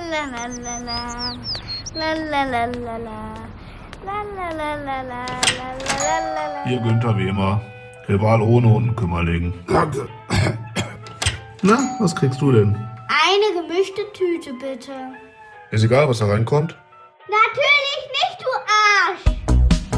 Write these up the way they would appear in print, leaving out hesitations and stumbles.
Ihr Günther wie immer. Rival ohne Untenkümmerling. Danke. Na, was kriegst du denn? Eine gemischte Tüte, bitte. Ist egal, was da reinkommt. Natürlich nicht,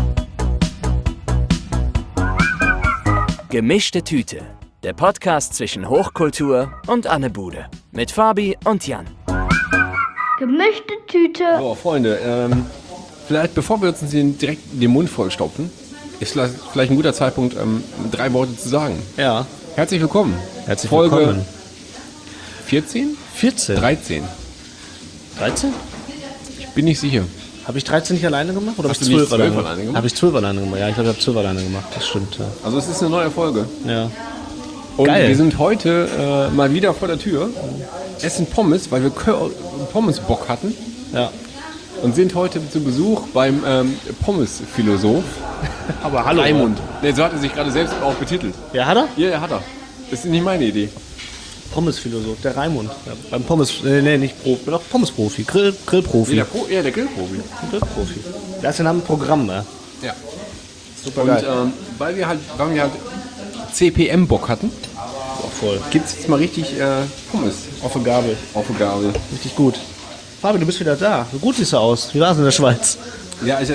du Arsch! Gemischte Tüte. Der Podcast zwischen Hochkultur und Annebude. Mit Fabi und Jan. Gemischte Tüte. So, Freunde, vielleicht bevor wir uns direkt den Mund vollstopfen, ist vielleicht ein guter Zeitpunkt, 3 Worte zu sagen. Ja. Herzlich willkommen. Herzlich Folge willkommen. 14? 14? 13. 13? Ich bin nicht sicher. Habe ich 13 nicht alleine gemacht? Oder habe Hast ich du nicht 12 alleine 12 alleine gemacht? Habe ich 12 alleine gemacht? Ja, ich glaube, ich habe 12 alleine gemacht. Das stimmt. Ja. Also es ist eine neue Folge. Ja. Und Geil. wir sind heute mal wieder vor der Tür, essen Pommes, weil wir Pommes-Bock hatten. Ja. Und sind heute zu Besuch beim Pommes-Philosoph. Aber hallo. Raimund. Ne, so hat er sich gerade selbst auch betitelt. Ja, hat er? Ja, hat er. Das ist nicht meine Idee. Pommesphilosoph, der Raimund. Ja, beim Pommes, nicht Profi, doch Pommesprofi, Grillprofi. Der Grillprofi. Grillprofi. Der ist ja nach dem Programm, ne? Ja. Super Und geil. weil wir halt CPM-Bock hatten, Voll. gibt es jetzt mal richtig Pommes Auf der Gabel. auf der Gabel. Richtig gut. Fabi, du bist wieder da. So gut siehst du aus. Wie war es in der Schweiz? Ja, es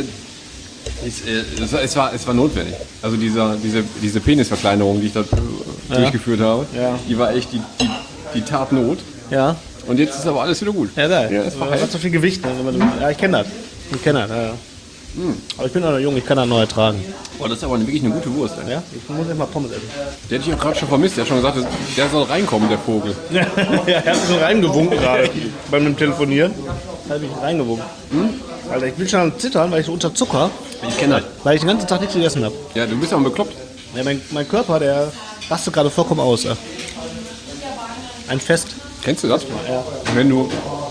war notwendig. Also diese Penisverkleinerung, die ich da durchgeführt habe, Ja. die war echt die tat Not. Ja. Und jetzt ist aber alles wieder gut. Ja, geil. Ja, das war hat halt. so viel Gewicht. Ne? Ja, ich kenne das. Ja. Aber ich bin auch noch jung, ich kann das noch ertragen. Oh, das ist aber wirklich eine gute Wurst. Ey. Ja? Ich muss echt mal Pommes essen. Der hätte ich auch gerade schon vermisst. Der hat schon gesagt, der soll reinkommen, der Vogel. Ja, er hat so reingewunken gerade beim Telefonieren. Habe ich reingewunken. Alter, ich bin schon am Zittern, weil ich so unter Zucker, Ich kenne das. weil ich den ganzen Tag nichts gegessen habe. Ja, du bist ja bekloppt. Ja, mein Körper, der rastet gerade vollkommen aus. Ja. Ein Fest. Kennst du das? Ja. Wenn du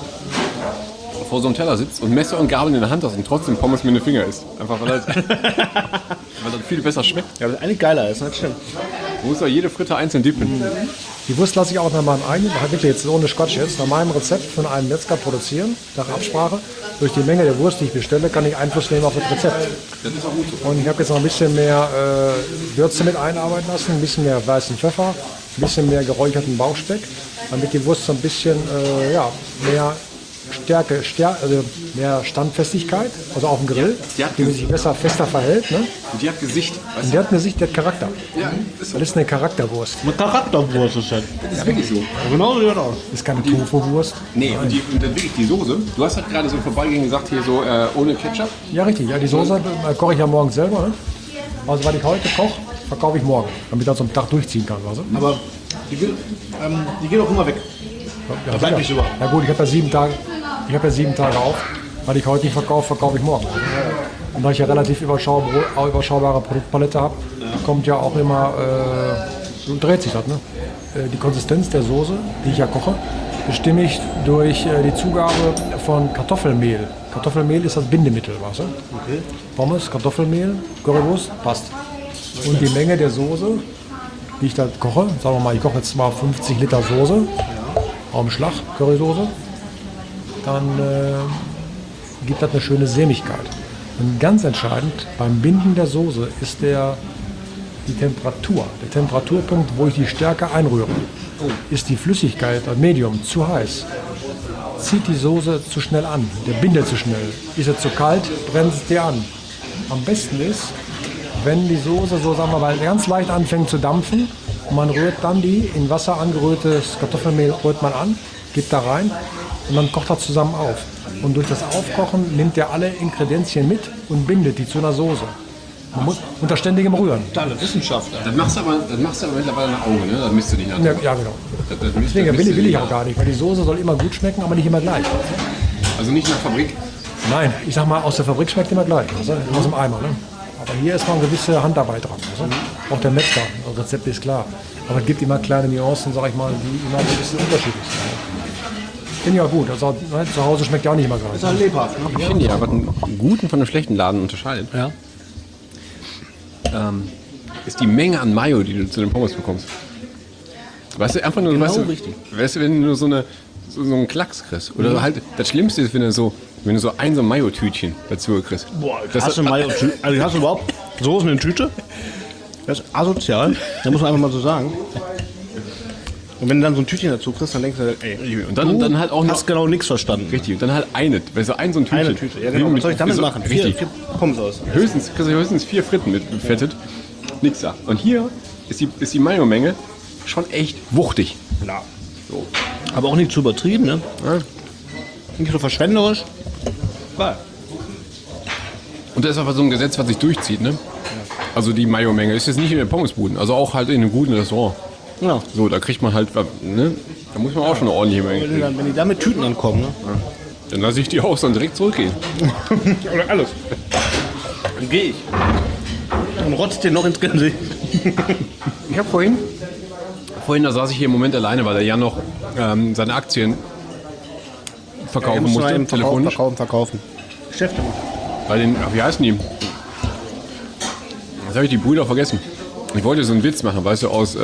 vor so einem Teller sitzt und Messer und Gabel in der Hand hast und trotzdem Pommes mit den Finger isst. Einfach weil das viel besser schmeckt. Ja, aber eigentlich geiler ist, das stimmt. Du musst ja jede Fritte einzeln dippen. Die Wurst lasse ich auch nach meinem eigenen, wirklich jetzt ohne Quatsch jetzt, nach meinem Rezept von einem Metzger produzieren, nach Absprache. Durch die Menge der Wurst, die ich bestelle, kann ich Einfluss nehmen auf das Rezept. Das ist auch gut so. Und ich habe jetzt noch ein bisschen mehr Würze mit einarbeiten lassen, ein bisschen mehr weißen Pfeffer, ein bisschen mehr geräucherten Bauchspeck, damit die Wurst so ein bisschen mehr Stärke, also mehr Standfestigkeit, also auf dem Grill, die sich besser fester verhält. Ne? Und die hat Gesicht. Und die hat eine Sicht, die hat Charakter. Ja, ist so. Das ist eine Charakterwurst. Mit Charakterwurst ist das. Das ist wirklich so. Genau so sieht das aus. Das ist keine Tofu-Wurst. Nee, und dann wirklich die Soße. Du hast halt gerade so im Vorbeigehen gesagt, hier so ohne Ketchup. Ja, richtig. Ja, die Soße koche ich ja morgen selber. Ne? Also, weil ich heute koche, verkaufe ich morgen, damit ich das am Tag durchziehen kann. Weißt du? Aber die geht auch immer weg. Ja, bleibt nicht über. Ja gut, ich habe ja 7 Tage. Ich habe ja 7 Tage auf. Weil ich heute nicht verkaufe, verkaufe ich morgen. Und da ich ja relativ überschaubare Produktpalette habe, kommt ja auch immer, so dreht sich das. Ne? Die Konsistenz der Soße, die ich ja koche, bestimme ich durch die Zugabe von Kartoffelmehl. Kartoffelmehl ist das Bindemittel, weißt du? Okay. Pommes, Kartoffelmehl, Currywurst, passt. Und die Menge der Soße, die ich da koche, sagen wir mal, ich koche jetzt mal 50 Liter Soße, auf dem Schlag, Currysoße, dann gibt das eine schöne Sämigkeit. Und ganz entscheidend beim Binden der Soße ist die Temperatur, der Temperaturpunkt, wo ich die Stärke einrühre. Ist die Flüssigkeit, das Medium, zu heiß, zieht die Soße zu schnell an, der bindet zu schnell. Ist er zu kalt, brennt es dir an. Am besten ist, wenn die Soße so, sagen wir mal, ganz leicht anfängt zu dampfen und man rührt dann die in Wasser angerührtes Kartoffelmehl rührt man an, gibt da rein und dann kocht das zusammen auf. Und durch das Aufkochen nimmt er alle Ingredienzien mit und bindet die zu einer Soße. Man muss unter ständigem Rühren. Deine Wissenschaftler. Das machst du aber mittlerweile nach Auge, ne? Das misst du nicht nach. Ja, ja genau. Deswegen will ich auch gar nicht, weil die Soße soll immer gut schmecken, aber nicht immer gleich. Also nicht nach Fabrik. Nein, ich sag mal, aus der Fabrik schmeckt immer gleich, also aus dem Eimer. Ne? Aber hier ist noch eine gewisse Handarbeit dran. Also? Auch der Metzger, das Rezept ist klar. Aber es gibt immer kleine Nuancen, sag ich mal, die immer ein bisschen unterschiedlich sind. Finde ich auch gut. Also, ne, zu Hause schmeckt ja auch nicht immer gleich. Ist halt lebhaft, ne? Ich finde ja, was einen guten von einem schlechten Laden unterscheidet, Ja. ist die Menge an Mayo, die du zu den Pommes bekommst. Weißt du, einfach nur, Genau weißt du, richtig. Weißt du, wenn du so so einen Klacks kriegst. Oder halt, das Schlimmste ist, wenn du so ein Mayo-Tütchen dazu kriegst. Boah, hast du überhaupt Soßen in Tüte? Das ist asozial, da muss man einfach mal so sagen. Und wenn du dann so ein Tütchen dazu kriegst, dann denkst du, ey, Und dann halt auch noch. hast genau nichts verstanden. Richtig, und dann halt eine, weißt du, so ein Tütchen. Eine Tüte, ja genau. Was soll ich damit machen? Richtig. Vier Pommes aus. Kriegst du höchstens 4 Fritten mit fettet. Nix da. Und hier ist die Mayo-Menge schon echt wuchtig. Ja. So. Aber auch nicht zu übertrieben, ne? Ja. Nicht so verschwenderisch. Geil. Und das ist einfach so ein Gesetz, was sich durchzieht, ne? Also die Mayo-Menge ist jetzt nicht in den Pommesbuden, also auch halt in einem guten Restaurant. Ja. So, da kriegt man halt, ne? Da muss man auch schon eine ordentliche Menge kriegen. Wenn die da mit Tüten ankommen, ne? Ja. Dann lasse ich die auch dann direkt zurückgehen. Oder alles. Dann gehe ich. Und rotzt dir noch ins Gesicht. Ich habe vorhin, da saß ich hier im Moment alleine, weil der Jan noch seine Aktien verkaufen musste, telefonisch. Verkaufen. Geschäfte machen. Bei den, wie heißen die? Jetzt habe ich die Brüder vergessen. Ich wollte so einen Witz machen, weißt du, aus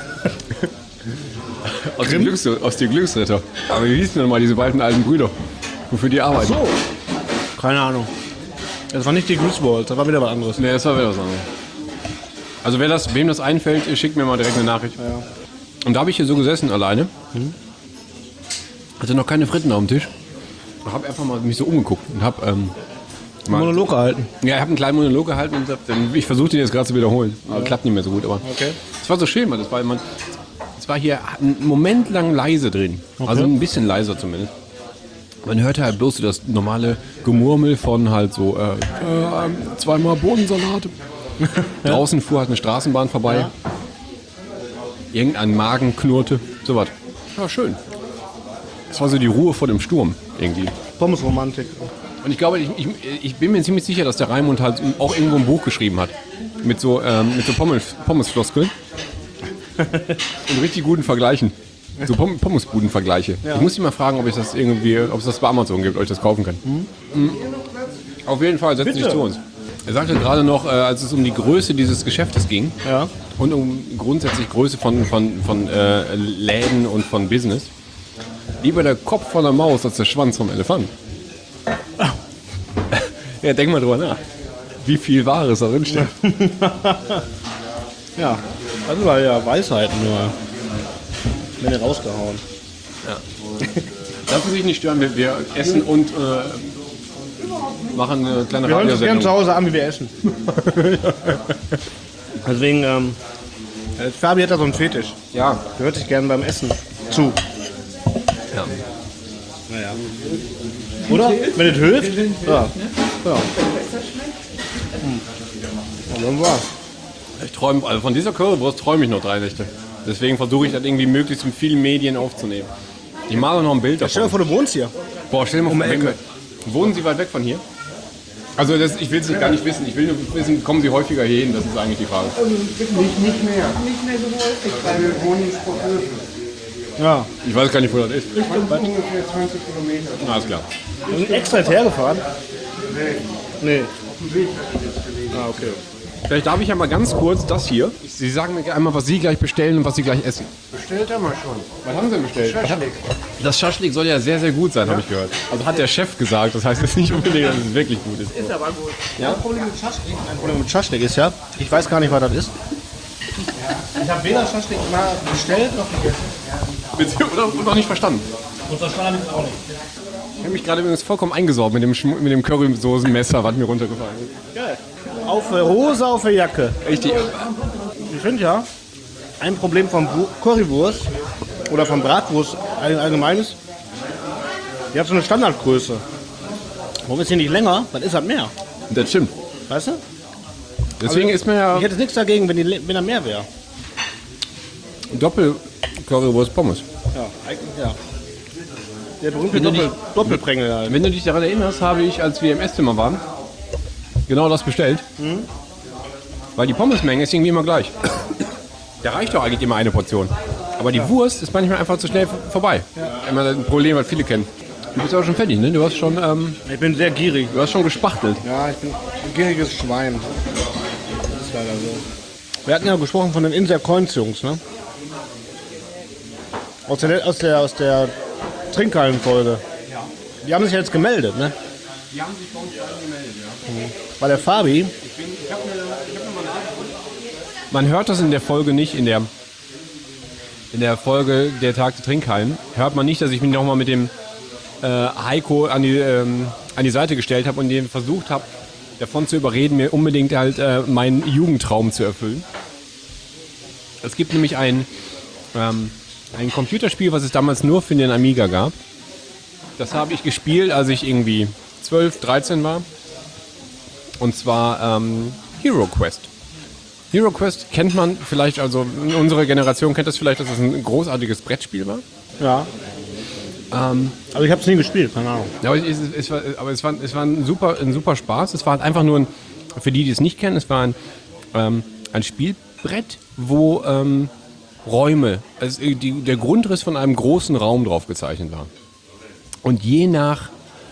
den Glücksritter. Aber wie hießen denn mal diese beiden alten Brüder, wofür die arbeiten? So. Keine Ahnung. Das war nicht die Glücksballs, das war wieder was anderes. Nee, das war wieder was anderes. Also wem das einfällt, schickt mir mal direkt eine Nachricht. Ja. Und da habe ich hier so gesessen alleine. Hatte noch keine Fritten auf dem Tisch. Ich habe einfach mal mich so umgeguckt und habe Monolog gehalten. Ja, ich habe einen kleinen Monolog gehalten und ich versuche den jetzt gerade zu wiederholen. Aber klappt nicht mehr so gut. Aber Okay. es war so schön, weil es war hier einen Moment lang leise drin. Okay. Also ein bisschen leiser zumindest. Man hörte halt bloß so das normale Gemurmel von halt so zweimal Bohnensalat. Draußen fuhr halt eine Straßenbahn vorbei. Ja. Irgendein Magen knurrte. So was. Ja, schön. Es war so die Ruhe vor dem Sturm irgendwie. Pommesromantik. Und ich glaube, ich bin mir ziemlich sicher, dass der Raimund halt auch irgendwo ein Buch geschrieben hat. Mit so Pommesfloskeln. Und richtig guten Vergleichen. So Pommesbuden-Vergleiche. Ja. Ich muss dich mal fragen, ob es das bei Amazon gibt, ob ich das kaufen kann. Auf jeden Fall, setz dich zu uns. Er sagte gerade noch, als es um die Größe dieses Geschäftes ging Ja. und um grundsätzlich Größe von Läden und von Business, lieber der Kopf von der Maus als der Schwanz vom Elefant. Ja, denk mal drüber nach. Wie viel Wahres da drin steht. Ja. Das war ja Weisheiten nur. Wenn rausgehauen. Lassen Sie sich nicht stören, wir essen und machen eine kleine Wir hören uns gerne zu Radiosendung. Hause an, wie wir essen. Deswegen, Fabi hat da so einen Fetisch. Ja. Der hört sich gerne beim Essen zu. Ja. Naja. Oder? Wenn es hilft? Ja. Ja. Und dann war's. Ich träume, also von dieser Currywurst träume ich noch 3 Nächte. Deswegen versuche ich das irgendwie möglichst in vielen Medien aufzunehmen. Ich male noch ein Bild Stell dir davon. vor, du wohnst hier. Boah, stell dir mal vor, die Ecke. wohnen Sie weit weg von hier? Also ich will es gar nicht wissen. Ich will nur wissen, kommen Sie häufiger hier hin? Das ist eigentlich die Frage. Nicht mehr. Nicht mehr so häufig, weil wir wohnen in Sprockhövel. Ja. Ich weiß gar nicht, wo das ist. Ungefähr 20 Kilometer. Alles klar. Wir sind extra jetzt hergefahren. Nee. Ah, okay. Vielleicht darf ich ja mal ganz kurz das hier. Sie sagen mir einmal, was Sie gleich bestellen und was Sie gleich essen. Bestellt haben wir schon. Was haben Sie denn bestellt? Schaschlik. Das Schaschlik soll ja sehr, sehr gut sein, habe ich gehört. Also hat der Chef gesagt, das heißt jetzt nicht unbedingt, dass es wirklich gut ist. Ist aber gut. Ein Problem mit Schaschlik ist ja, ich weiß gar nicht, was das ist. Ich habe weder Schaschlik mal bestellt noch gegessen. Oder noch nicht verstanden. Und verstanden habe ich auch nicht. Ich habe mich gerade übrigens vollkommen eingesaugt mit dem Currysoßenmesser, was mir runtergefallen ist. Geil. Auf Hose, auf der Jacke. Richtig. Ich finde ja, ein Problem von Currywurst oder von Bratwurst allgemein ist, die hat so eine Standardgröße. Warum ist die nicht länger? Dann ist das mehr. Das stimmt. Weißt du? Deswegen ist mir ja Ich hätte nichts dagegen, wenn da mehr wäre. Doppel-Currywurst Pommes. Ja, eigentlich ja. Der berühmte Wenn du dich- Doppelprängel halt. Wenn du dich daran erinnerst, habe ich, als wir im Esszimmer waren, genau das bestellt. Weil die Pommesmenge ist irgendwie immer gleich. Da reicht doch eigentlich immer eine Portion. Aber die Wurst ist manchmal einfach zu schnell vorbei. Immer ein Problem, was viele kennen. Du bist aber schon fertig, ne? Du hast schon, Ich bin sehr gierig. du hast schon gespachtelt. Ja, ich bin ein gieriges Schwein. Das ist leider so. Wir hatten ja gesprochen von den Insercoins-Jungs, ne? Aus der Trinkhallenfolge. Die haben sich jetzt gemeldet, ne? Die haben sich bei uns alle gemeldet, ja. Weil der Fabi, Ich hab mir mal nachgeguckt. Man hört das in der Folge nicht, in der Folge der Tag der Trinkhallen, hört man nicht, dass ich mich nochmal mit dem Heiko an die Seite gestellt habe und den versucht habe, davon zu überreden, mir unbedingt halt meinen Jugendtraum zu erfüllen. Es gibt nämlich ein Computerspiel, was es damals nur für den Amiga gab. Das habe ich gespielt, als ich irgendwie 12, 13 war. Und zwar Hero Quest. Hero Quest kennt man vielleicht, also in unserer Generation kennt das vielleicht, dass es ein großartiges Brettspiel war. ja. Aber ich habe es nie gespielt, keine Ahnung. Ja, aber es war ein super Spaß. Es war halt einfach nur für die es nicht kennen, es war ein Spielbrett, wo Räume, also der Grundriss von einem großen Raum drauf gezeichnet war. Und je nach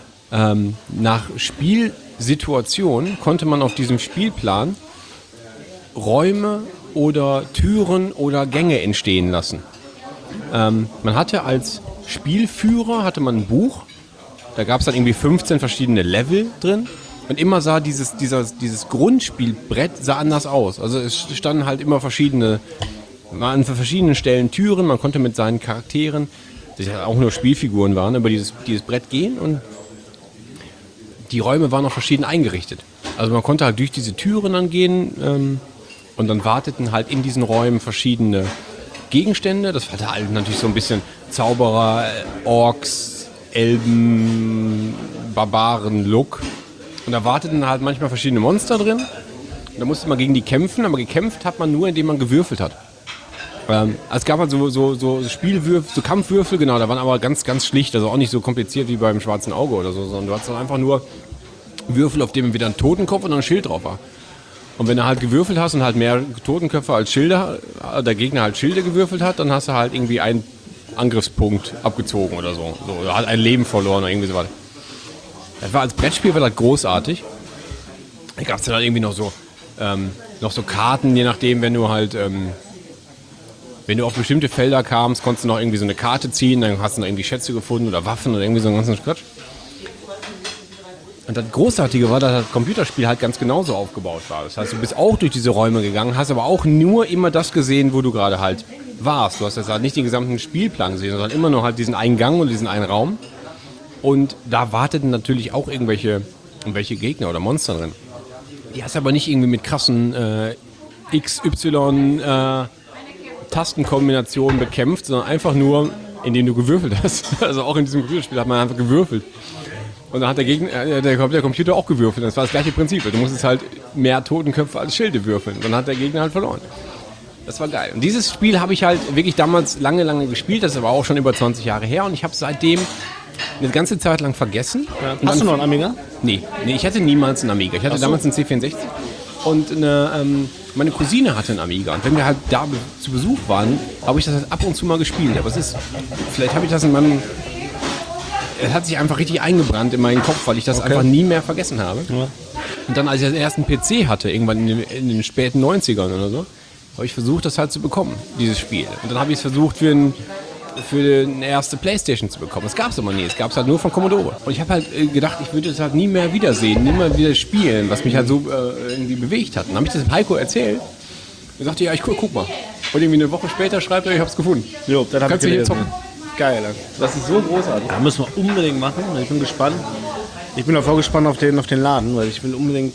Spielsituation konnte man auf diesem Spielplan Räume oder Türen oder Gänge entstehen lassen. Man hatte als Spielführer ein Buch, da gab es dann irgendwie 15 verschiedene Level drin und immer sah dieses Grundspielbrett sah anders aus. Also es standen halt immer an verschiedenen Stellen Türen, man konnte mit seinen Charakteren, die ja auch nur Spielfiguren waren, über dieses Brett gehen und die Räume waren auch verschieden eingerichtet. Also man konnte halt durch diese Türen dann gehen und dann warteten halt in diesen Räumen verschiedene Gegenstände. Das hatte halt natürlich so ein bisschen Zauberer, Orks, Elben, Barbaren-Look. Und da warteten halt manchmal verschiedene Monster drin. Und da musste man gegen die kämpfen, aber gekämpft hat man nur, indem man gewürfelt hat. Es gab halt so Spielwürfel, so Kampfwürfel, genau, da waren aber ganz, ganz schlicht, also auch nicht so kompliziert wie beim Schwarzen Auge oder so, sondern du hattest dann einfach nur Würfel, auf dem wieder ein Totenkopf und ein Schild drauf war. Und wenn du halt gewürfelt hast und halt mehr Totenköpfe als Schilder, der Gegner halt Schilde gewürfelt hat, dann hast du halt irgendwie einen Angriffspunkt abgezogen oder so. Oder halt ein Leben verloren oder irgendwie so was. Das war als Brettspiel war das großartig. Da gab es dann halt irgendwie noch so Karten, je nachdem, wenn du halt, wenn du auf bestimmte Felder kamst, konntest du noch irgendwie so eine Karte ziehen, dann hast du noch irgendwie Schätze gefunden oder Waffen oder irgendwie so einen ganzen Quatsch. Und das Großartige war, dass das Computerspiel halt ganz genauso aufgebaut war. Das heißt, du bist auch durch diese Räume gegangen, hast aber auch nur immer das gesehen, wo du gerade halt warst. Du hast jetzt halt nicht den gesamten Spielplan gesehen, sondern immer nur halt diesen einen Gang und diesen einen Raum. Und da warteten natürlich auch irgendwelche Gegner oder Monster drin. Die hast du aber nicht irgendwie mit krassen XY Tastenkombinationen bekämpft, sondern einfach nur, indem du gewürfelt hast. Also auch in diesem Computerspiel hat man einfach gewürfelt. Und dann hat der Computer auch gewürfelt. Das war das gleiche Prinzip. Du musstest halt mehr Totenköpfe als Schilde würfeln. Dann hat der Gegner halt verloren. Das war geil. Und dieses Spiel habe ich halt wirklich damals lange gespielt. Das ist aber auch schon über 20 Jahre her. Und ich habe seitdem eine ganze Zeit lang vergessen. Ja. Hast du noch einen Amiga? Nee, ich hatte niemals einen Amiga. Ich hatte damals einen C64. Und meine Cousine hatte einen Amiga. Und wenn wir halt da zu Besuch waren, habe ich das halt ab und zu mal gespielt. Aber vielleicht habe ich das es hat sich einfach richtig eingebrannt in meinen Kopf, weil ich das einfach nie mehr vergessen habe. Ja. Und dann, als ich den ersten PC hatte, irgendwann in den späten 90ern oder so, habe ich versucht, das halt zu bekommen, dieses Spiel. Und dann habe ich es versucht, für eine erste Playstation zu bekommen. Das gab es aber nie. Es gab es halt nur von Commodore. Und ich habe halt gedacht, ich würde es halt nie mehr wiedersehen, nie mehr wieder spielen, was mich halt so irgendwie bewegt hat. Und dann habe ich das dem Heiko erzählt. Er sagte, ja, ich guck mal. Und irgendwie eine Woche später schreibt er, ich habe es gefunden. Jo, dann kannst du hier zocken. Geil, das ist so großartig. Da müssen wir unbedingt machen. Ich bin gespannt. Ich bin auch vorgespannt auf den Laden, weil ich will unbedingt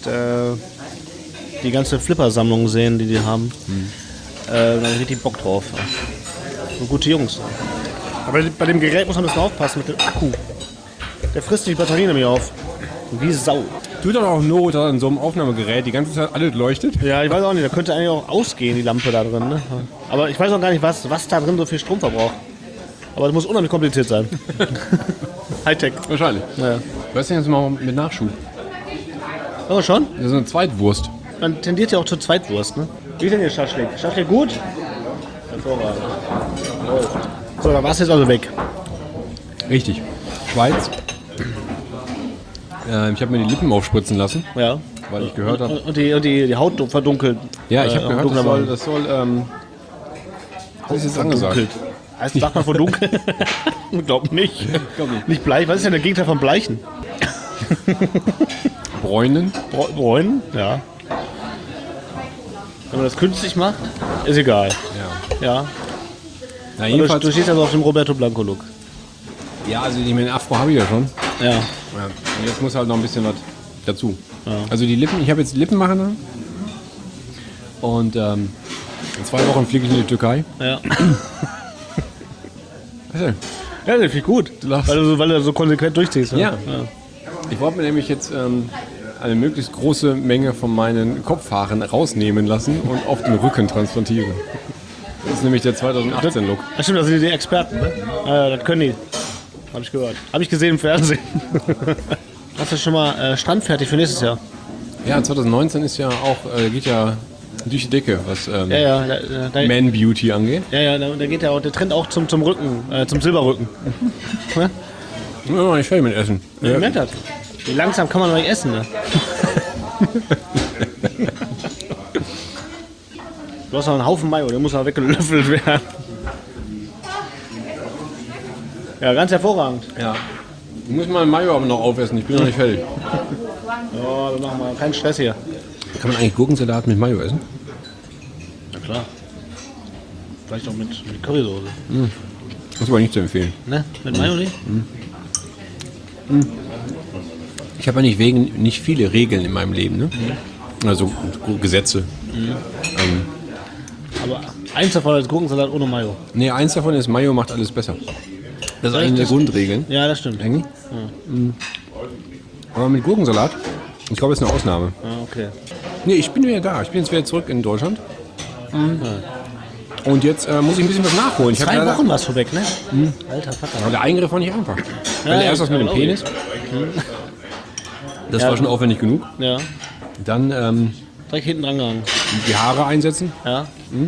die ganze Flipper-Sammlung sehen, die haben. Da habe ich richtig Bock drauf. So gute Jungs. Aber bei dem Gerät muss man ein bisschen aufpassen mit dem Akku. Der frisst die Batterien nämlich auf. Wie Sau. Tut doch auch Not an so einem Aufnahmegerät, die ganze Zeit alles leuchtet. Ja, ich weiß auch nicht. Da könnte eigentlich auch ausgehen, die Lampe da drin. Ne? Aber ich weiß auch gar nicht, was da drin so viel Strom verbraucht. Aber das muss unheimlich kompliziert sein. Hightech. Wahrscheinlich. Naja. Was ist denn jetzt mal mit Nachschub? Oh, schon? Das ist eine Zweitwurst. Man tendiert ja auch zur Zweitwurst, ne? Wie ist denn Ihr Schaschlik? Schaschlik gut? Hervorragend. So, dann war es jetzt also weg. Richtig. Schweiz. Ich habe mir die Lippen aufspritzen lassen. Ja. Weil ich gehört habe. Und die Haut verdunkelt. Ja, ich habe gehört, das soll das ist jetzt angesagt. Sagt man von dunkel? Glaub nicht. Nicht bleich. Was ist denn der Gegenteil von bleichen? Bräunen. Bräunen? Ja. Wenn man das künstlich macht, ist egal. Ja. Na, Du jedenfalls, stehst also auf dem Roberto Blanco Look. ja, also ich meine, Afro habe ich ja schon. Ja. Ja. Und jetzt muss halt noch ein bisschen was dazu. Ja. Also die Lippen, ich habe jetzt Lippen machen lassen. Und in 2 Wochen fliege ich in die Türkei. Ja. Was denn? Ja, das finde ich gut. Du lachst. Weil du so konsequent durchziehst. Ja. Ich wollte mir nämlich jetzt eine möglichst große Menge von meinen Kopfhaaren rausnehmen lassen und auf den Rücken transplantieren. Das ist nämlich der 2018-Look. Ach stimmt, das sind die Experten, ne? Das können die. Hab ich gehört. Hab ich gesehen im Fernsehen. Hast du schon mal Strand fertig für nächstes Jahr? Ja, 2019 ist ja auch, geht ja durch die Decke, was Da Man Beauty angeht. geht ja auch der Trend auch zum Rücken, zum Silberrücken. Ja, ich will mit essen. Ja. Ich merke das. Wie langsam kann man noch nicht essen, ne? Du hast noch einen Haufen Mayo, der muss noch weggelöffelt werden. Ja, ganz hervorragend. Ja. Ich muss mal Mayo aber noch aufessen, ich bin noch nicht fertig. Ja, wir machen mal keinen Stress hier. Kann man eigentlich Gurkensalat mit Mayo essen? Na klar. Vielleicht auch mit Currysoße. Das ist aber nicht zu empfehlen. Ne? Mit Mayo nicht? Ich habe ja nicht viele Regeln in meinem Leben, ne? Also Gesetze. Aber eins davon ist Gurkensalat ohne Mayo. Nee, eins davon ist, Mayo macht alles besser. Das ist eine der Grundregeln. Ja, das stimmt. Eigentlich. Aber mit Gurkensalat, ich glaube, das ist eine Ausnahme. Ah, okay. Nee, ich bin wieder da. Ich bin jetzt wieder zurück in Deutschland. Und jetzt muss ich ein bisschen was nachholen. Ich 2 Wochen warst du weg, ne? Alter Vater. Aber der Eingriff war nicht einfach. Weil erst was mit dem Penis. Das war schon aufwendig genug. Ja. Dann Direkt hinten dran gegangen. die Haare einsetzen. Ja.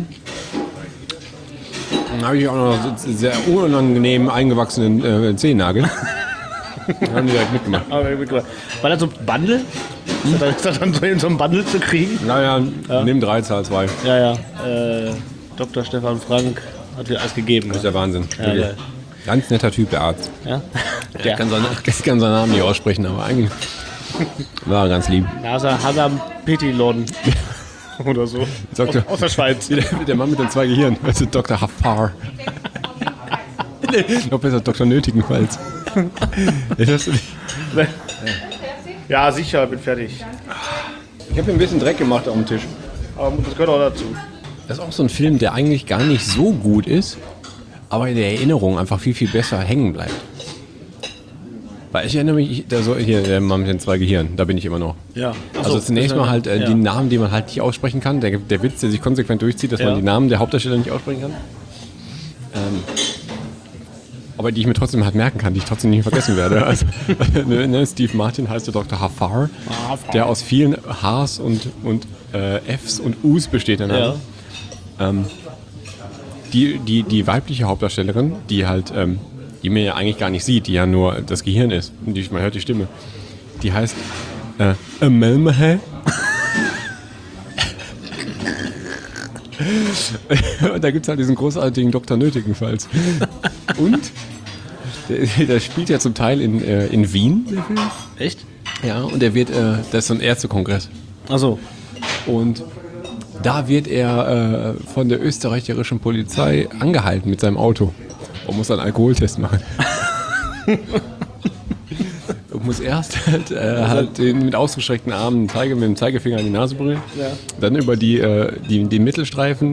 Dann habe ich auch noch so sehr unangenehm eingewachsenen Zehennagel. Dann haben die direkt mitgemacht. War das so ein Bundle? Ist das dann so in so einem Bundle zu kriegen? Naja, nimm 3, zahl 2. Ja. Dr. Stefan Frank hat dir alles gegeben. Das ist der Wahnsinn. Ja, Wirklich. geil. Ganz netter Typ, der Arzt. Ja? Der kann seinen Namen nicht aussprechen, aber eigentlich war er ganz lieb. Hasam Petilon. Oder so. Dr. Aus der Schweiz. Der Mann mit den 2 Gehirnen. Also Dr. Hafar. Noch besser Dr. Nötigenfalls. Ja, sicher, bin fertig. Ich habe mir ein bisschen Dreck gemacht auf dem Tisch. Aber das gehört auch dazu. Das ist auch so ein Film, der eigentlich gar nicht so gut ist, aber in der Erinnerung einfach viel, viel besser hängen bleibt. Weil ich erinnere mich, der Mann mit den 2 Gehirnen, da bin ich immer noch. Ja. Also zunächst mal halt die Namen, die man halt nicht aussprechen kann. Der Witz, der sich konsequent durchzieht, dass man die Namen der Hauptdarsteller nicht aussprechen kann. Aber die ich mir trotzdem halt merken kann, die ich trotzdem nicht vergessen werde. Also, Steve Martin heißt der Dr. Hafar, der aus vielen H's und F's und U's besteht. Ja. Die weibliche Hauptdarstellerin, die halt, die man ja eigentlich gar nicht sieht, die ja nur das Gehirn ist, und man hört die Stimme, die heißt Amelmahe. Und da gibt es halt diesen großartigen Dr. Nötigenfalls. Und der spielt ja zum Teil in Wien, der Film. Echt? Ja, und das ist so ein Ärztekongress. Achso. Und da wird er von der österreichischen Polizei angehalten mit seinem Auto und muss einen Alkoholtest machen. Und muss erst halt mit ausgestreckten Armen mit dem Zeigefinger an die Nase berühren, dann über den Mittelstreifen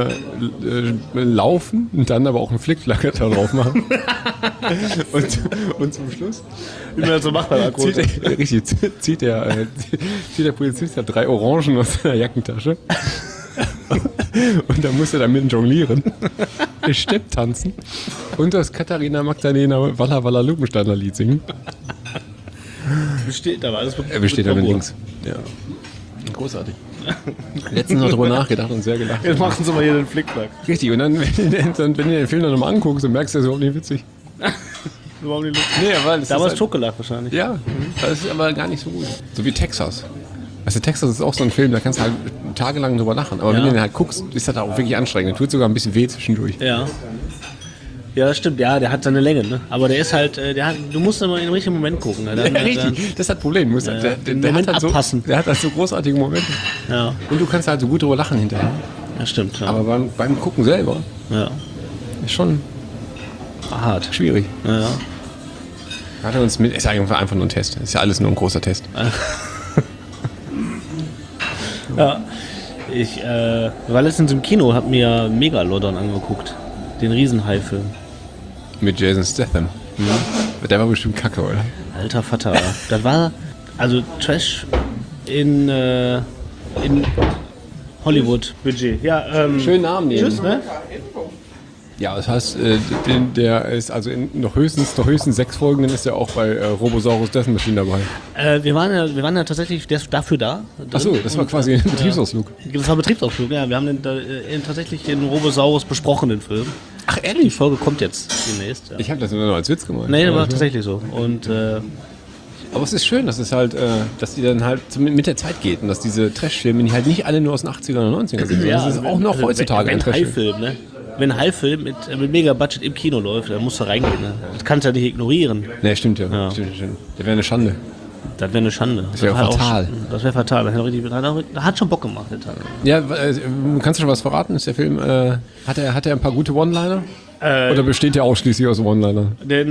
laufen und dann aber auch einen Flickflacker da drauf machen. und zum Schluss Wie man das so macht beim Alkohol. zieht der Polizist 3 Orangen aus seiner Jackentasche. Und dann muss er damit jonglieren, Stepp tanzen und das Katharina Magdalena Walla Walla Lupensteiner Lied singen. Besteht aber alles. Er besteht da mit links. Ja. Großartig. Letztens noch drüber nachgedacht und sehr gelacht. Jetzt machen sie mal hier den Flickflack. Richtig, und dann, wenn du den Film dann nochmal anguckst, dann merkst du, das ist überhaupt nicht witzig. Überhaupt nicht lustig. Nee, weil das Damals ist totgelacht wahrscheinlich. Ja, das ist aber gar nicht so gut. So wie Texas. Also Texas ist auch so ein Film, da kannst du halt tagelang drüber lachen. Aber wenn du den halt guckst, ist das auch wirklich anstrengend. Der tut sogar ein bisschen weh zwischendurch. Ja. Ja, das stimmt, ja, der hat seine Länge, ne? Aber der ist halt, du musst immer in den richtigen Moment gucken. Ne? Ja, richtig, das ist das Problem. Der Moment hat halt abpassen. Der hat halt so großartige Momente. Ja, Und du kannst halt so gut drüber lachen hinterher. das stimmt. Ja. Aber beim Gucken selber Ja. ist schon Hart. schwierig. Ja. Hat er uns mit, ist einfach nur ein Test. Ist ja alles nur ein großer Test. Ja. Ich war letztens im Kino, hab mir Megalodon angeguckt. Den Riesenhai-Film. Mit Jason Statham. Der war bestimmt kacke, oder? Alter Vater. Das war also Trash in Hollywood-Budget. Ja, Schönen Namen nehmen. Tschüss, ne? Ja, das heißt, der ist also in noch höchstens 6 Folgen, dann ist er auch bei Robosaurus Death Machine dabei. Wir waren ja tatsächlich dafür da. Achso, das war quasi ein Betriebsausflug. Das war Betriebsausflug, ja. Wir haben tatsächlich den Robosaurus besprochen, den Film. Ach, Die ehrlich? Folge kommt jetzt demnächst. Ja. Ich habe das nur als Witz gemeint. Nee, das war tatsächlich so. Und Aber es ist schön, dass es halt, dass die dann halt mit der Zeit geht und dass diese Trash-Filme die halt nicht alle nur aus den 80ern oder 90ern sind. ja, Das ist auch noch heutzutage wenn ein Trash-Film. Hai-Film, ne? Wenn ein Hai-Film mit Mega-Budget im Kino läuft, dann musst du reingehen. Ne? Das kannst du ja nicht ignorieren. Ne, stimmt ja. Ja. Stimmt. Das wäre eine Schande. Das wäre eine Schande. Das wär war fatal. Das wäre fatal. Das hat schon Bock gemacht, der Tag. Ja, kannst du schon was verraten? Ist der Film, hat er ein paar gute One-Liner? Oder besteht der ausschließlich aus One-Liner?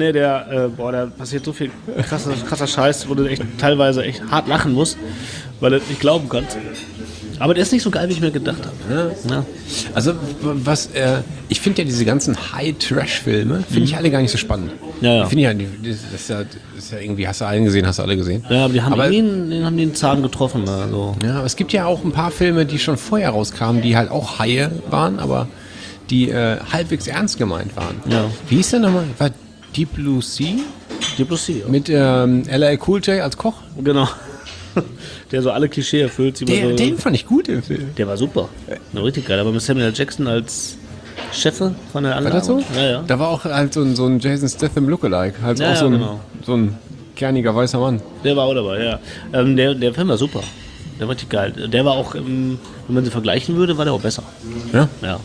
Da passiert so viel krasser Scheiß, wo du echt teilweise echt hart lachen musst, weil du nicht glauben kannst. Aber der ist nicht so geil, wie ich mir gedacht habe. Ja. Also, ich finde ja diese ganzen High-Trash-Filme, finde ich alle gar nicht so spannend. Ja, ja. Finde ich ja, das ist ja irgendwie, hast du einen gesehen, hast du alle gesehen. Ja, aber die haben den Zahn getroffen. Also. Ja, aber es gibt ja auch ein paar Filme, die schon vorher rauskamen, die halt auch Haie waren, aber die halbwegs ernst gemeint waren. Ja. Wie hieß der nochmal? War Deep Blue Sea? Die Plus C. Mit L.A. Cool J als Koch? Genau. Der so alle Klischee erfüllt. Den fand ich gut im Film. Der war super. Richtig geil. Aber mit Samuel L. Jackson als Chefe von der War Anlage. das so? Ja, ja. Da war auch halt so ein Jason Statham Lookalike. Halt Ja, auch so ja, ein, genau. so ein kerniger weißer Mann. Der war auch dabei, ja. Der Film war super. Der war richtig geil. Der war auch, wenn man sie vergleichen würde, war der auch besser. Ja? Ja.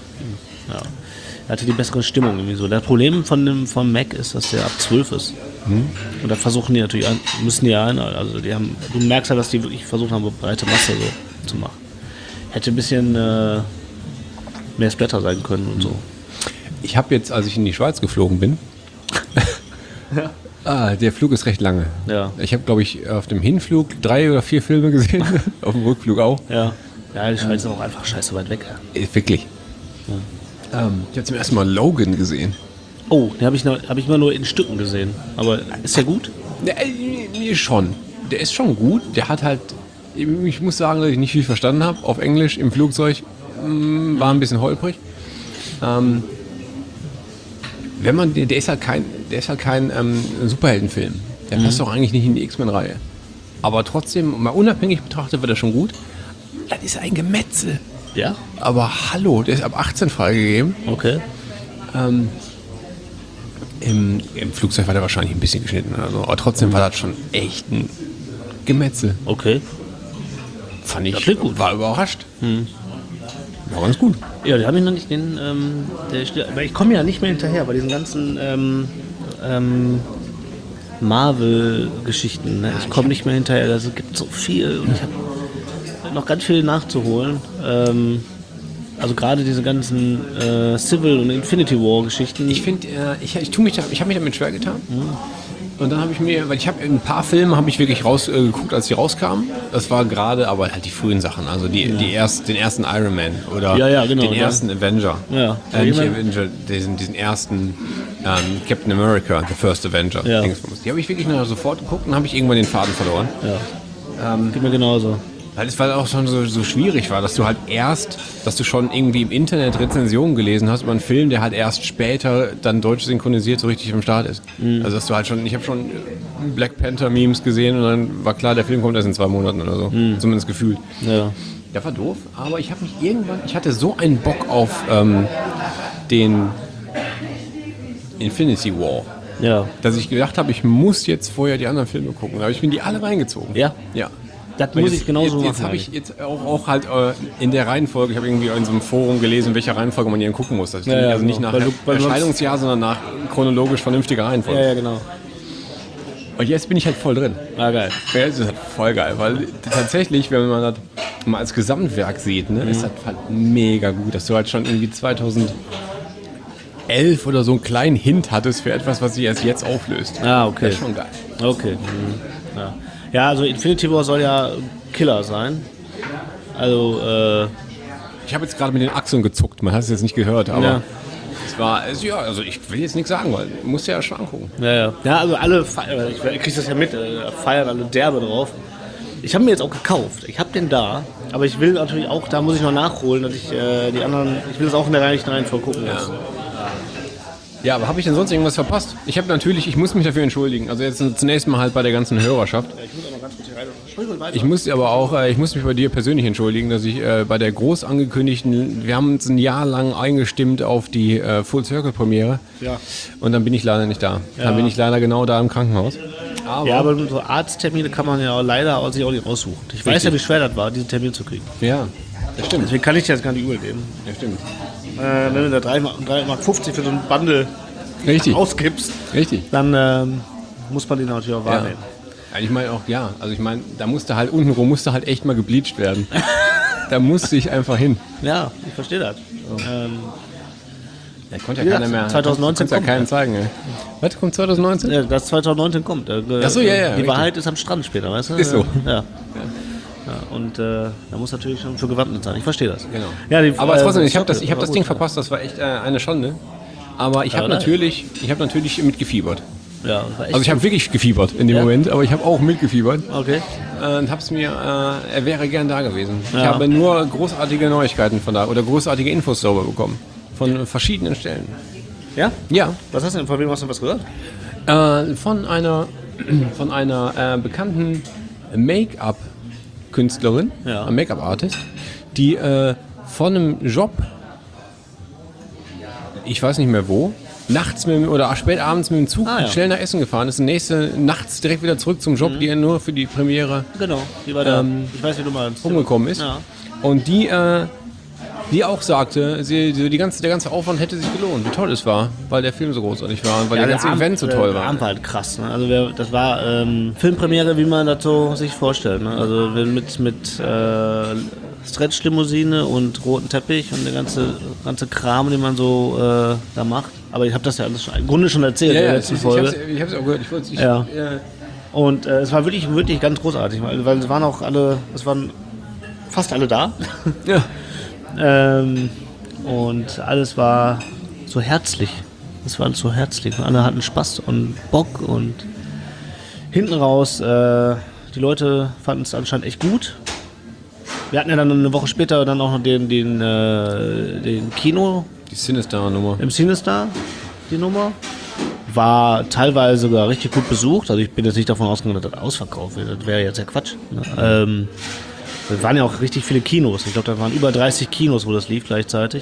Er hatte die bessere Stimmung irgendwie so. Das Problem vom Mac ist, dass der ab 12 ist. Und da versuchen die natürlich, müssen die ja ein, also du merkst halt, dass die wirklich versucht haben, breite Masse so zu machen. Hätte ein bisschen mehr Splatter sein können und so. Ich habe jetzt, als ich in die Schweiz geflogen bin, der Flug ist recht lange. Ja. Ich habe, glaube ich, auf dem Hinflug 3 oder 4 Filme gesehen, auf dem Rückflug auch. Ja. Ja, die Schweiz ist auch einfach scheiße weit weg. Wirklich. Ich habe zum ersten Mal Logan gesehen. Oh, den hab ich immer nur in Stücken gesehen. Aber ist der gut? Schon. Der ist schon gut. Der hat halt, ich muss sagen, dass ich nicht viel verstanden habe. Auf Englisch im Flugzeug war ein bisschen holprig. Der ist halt kein Superheldenfilm. Der passt auch eigentlich nicht in die X-Men-Reihe. Aber trotzdem, mal unabhängig betrachtet, wird er schon gut. Das ist ein Gemetzel. Ja? Aber hallo, der ist ab 18 freigegeben. Okay. Im Flugzeug war der wahrscheinlich ein bisschen geschnitten oder so. Aber trotzdem war das schon echt ein Gemetzel. Okay. Fand ich Das klingt gut. War überrascht. War ganz gut. Ja, den habe ich noch nicht, aber ich komme ja nicht mehr hinterher bei diesen ganzen Marvel-Geschichten. Ne? Ich komme nicht mehr hinterher, es gibt so viel und ich habe noch ganz viel nachzuholen. Also gerade diese ganzen Civil und Infinity War Geschichten. Ich finde, ich habe mich damit schwer getan. Und dann habe ich mir, weil ich habe ein paar Filme habe ich wirklich rausgeguckt, als die rauskamen. Das war gerade, aber halt die frühen Sachen, also den ersten Iron Man oder genau, den ersten Avenger. Ja. Nicht Avenger, diesen ersten Captain America, The First Avenger. Ja. Die habe ich wirklich noch sofort geguckt und habe ich irgendwann den Faden verloren. Ja. Geht mir genauso. Weil es auch schon so schwierig war, dass du schon irgendwie im Internet Rezensionen gelesen hast über einen Film, der halt erst später dann deutsch synchronisiert so richtig am Start ist. Also dass du halt ich habe schon Black Panther Memes gesehen und dann war klar, der Film kommt erst in 2 Monaten oder so. Zumindest gefühlt. Ja. Der war doof, aber ich hatte so einen Bock auf den Infinity War, Ja. dass ich gedacht habe, ich muss jetzt vorher die anderen Filme gucken. Da habe ich mir die alle reingezogen. Ja? Ja. Das muss ich genauso jetzt machen. habe ich jetzt auch halt in der Reihenfolge, ich habe irgendwie in so einem Forum gelesen, welche Reihenfolge man hier gucken muss. Also, also nicht nach Erscheinungsjahr, sondern nach chronologisch vernünftiger Reihenfolge. Ja, genau. Und jetzt bin ich halt voll drin. Ah, geil. Ja, das ist halt voll geil, weil tatsächlich, wenn man das mal als Gesamtwerk sieht, ne, ist das halt mega gut, dass du halt schon irgendwie 2011 oder so einen kleinen Hint hattest für etwas, was sich erst jetzt auflöst. Ah, okay. Das ist schon geil. Okay. Ja. Ja, also Infinity War soll ja Killer sein. Also, Ich habe jetzt gerade mit den Achseln gezuckt, man hat es jetzt nicht gehört, aber Ja. es war, also ich will jetzt nichts sagen, weil du musst ja schon angucken. ja, also alle feiern, ich krieg das ja mit, feiern alle derbe drauf. Ich habe mir jetzt auch gekauft, ich habe den da, aber ich will natürlich auch, da muss ich noch nachholen, dass ich die anderen, ich will das auch in der Reihenfolge gucken lassen. Ja, aber habe ich denn sonst irgendwas verpasst? Ich muss mich dafür entschuldigen. Also jetzt zunächst mal halt bei der ganzen Hörerschaft. Ich muss aber ganz kurz hier rein. Sprich mal weiter. Ich muss aber auch, ich muss mich bei dir persönlich entschuldigen, dass ich bei der groß angekündigten, wir haben uns ein Jahr lang eingestimmt auf die Full Circle Premiere. Ja. Und dann bin ich leider nicht da. Dann bin ich leider genau da im Krankenhaus. Ja, aber so Arzttermine kann man ja leider sich auch nicht aussuchen. Ich weiß ja, wie schwer das war, diesen Termin zu kriegen. Ja, das stimmt. Deswegen kann ich dir jetzt gar nicht übel nehmen. Das stimmt. Wenn du da 3,50 Mark für so ein Bundle Richtig. ausgibst, Richtig. dann muss man den natürlich auch wahrnehmen. Ja, ich meine auch, also ich meine, da musste halt untenrum echt mal gebleached werden. Da musste ich einfach hin. Ja, ich verstehe das. Da konnte Ja, ja keiner mehr. 2019 ja kommt, keinen ja. zeigen, ey. Was kommt 2019? Ja, das 2019 kommt. Ach so, ja, Die richtig. Wahrheit ist am Strand später, weißt du? Ist so. Ja. Und da muss natürlich schon für gewappnet sein. Ich verstehe das. Genau. Ja, Aber trotzdem, ich habe das das Ding verpasst, das war echt eine Schande. Aber ich habe natürlich mitgefiebert. Ja, das war echt Also ich habe wirklich gefiebert in dem Ja? Moment, aber ich habe auch mitgefiebert okay. und habe es mir, er wäre gern da gewesen. Ich Ja. habe nur großartige Neuigkeiten von da oder großartige Infos darüber bekommen. Von verschiedenen Stellen. Ja? Ja, Was hast du denn? Von wem hast du was gehört? von einer bekannten Make-up-Künstlerin, Ja. Make-up-Artist, die von einem Job, ich weiß nicht mehr wo, nachts oder spät abends mit dem Zug Ah, ja. schnell nach Essen gefahren ist und nachts direkt wieder zurück zum Job, die er nur für die Premiere Genau. Die war da. Ich weiß, wie du meinst. rumgekommen ist. Ja. Und die auch sagte, der ganze Aufwand hätte sich gelohnt, wie toll es war, weil der Film so großartig war und weil der ganze Event so toll war. Der Abend war halt krass. Ne? Also das war Filmpremiere, wie man das so sich vorstellt. Ne? Also mit Stretch-Limousine und roten Teppich und der ganze Kram, den man so da macht. Aber ich habe das ja alles im Grunde schon erzählt in der letzten Folge. Ich habe es auch gehört. Ja. Und es war wirklich, wirklich ganz großartig, weil es waren fast alle da. Ja. Und alles war so herzlich. Es war alles so herzlich. Und alle hatten Spaß und Bock und hinten raus, die Leute fanden es anscheinend echt gut. Wir hatten ja dann eine Woche später dann auch noch den Kino Die Sinister-Nummer. im Cinestar, die Nummer. War teilweise sogar richtig gut besucht. Also ich bin jetzt nicht davon ausgegangen, dass das ausverkauft wird. Das wäre jetzt ja Quatsch. Ne? Es waren ja auch richtig viele Kinos. Ich glaube, da waren über 30 Kinos, wo das lief gleichzeitig.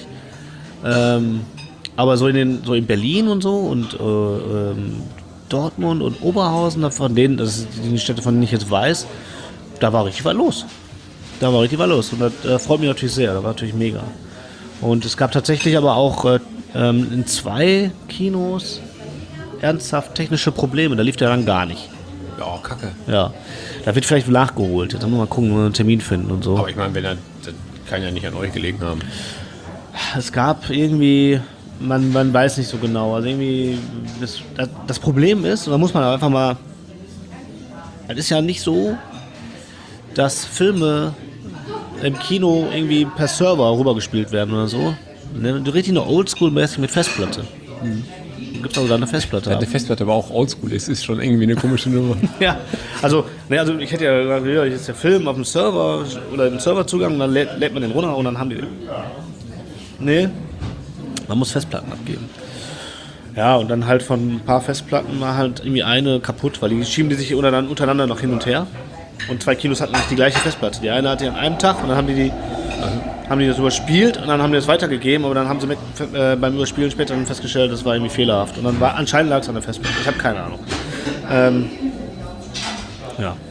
Aber so in Berlin und so und Dortmund und Oberhausen, das sind die Städte, von denen ich jetzt weiß, da war richtig was los. Und das freut mich natürlich sehr. Das war natürlich mega. Und es gab tatsächlich aber auch in 2 Kinos ernsthaft technische Probleme. Da lief der dann gar nicht. Ja, kacke. Ja, da wird vielleicht nachgeholt. Jetzt müssen wir mal gucken, wo wir einen Termin finden und so. Aber ich meine, das kann ja nicht an euch gelegen haben. Es gab irgendwie, man weiß nicht so genau. Also irgendwie, das Problem ist, und da muss man einfach mal, es ist ja nicht so, dass Filme im Kino irgendwie per Server rübergespielt werden oder so. Richtig nur oldschool-mäßig mit Festplatte. Gibt es also da eine Festplatte? Ja, die Festplatte aber auch oldschool ist schon irgendwie eine komische Nummer. Ja, also ich hätte ja gesagt, jetzt der Film auf dem Server oder im Serverzugang und dann lädt man den runter und dann haben die den. Nee, man muss Festplatten abgeben. Ja, und dann halt von ein paar Festplatten war halt irgendwie eine kaputt, weil die schieben die sich untereinander noch hin und her. Und 2 Kinos hatten nicht die gleiche Festplatte. Die eine hatte die an einem Tag und dann haben die das überspielt und dann haben die das weitergegeben, aber dann haben sie beim Überspielen später dann festgestellt, das war irgendwie fehlerhaft. Und dann anscheinend lag es an der Festplatte. Ich habe keine Ahnung. Ja.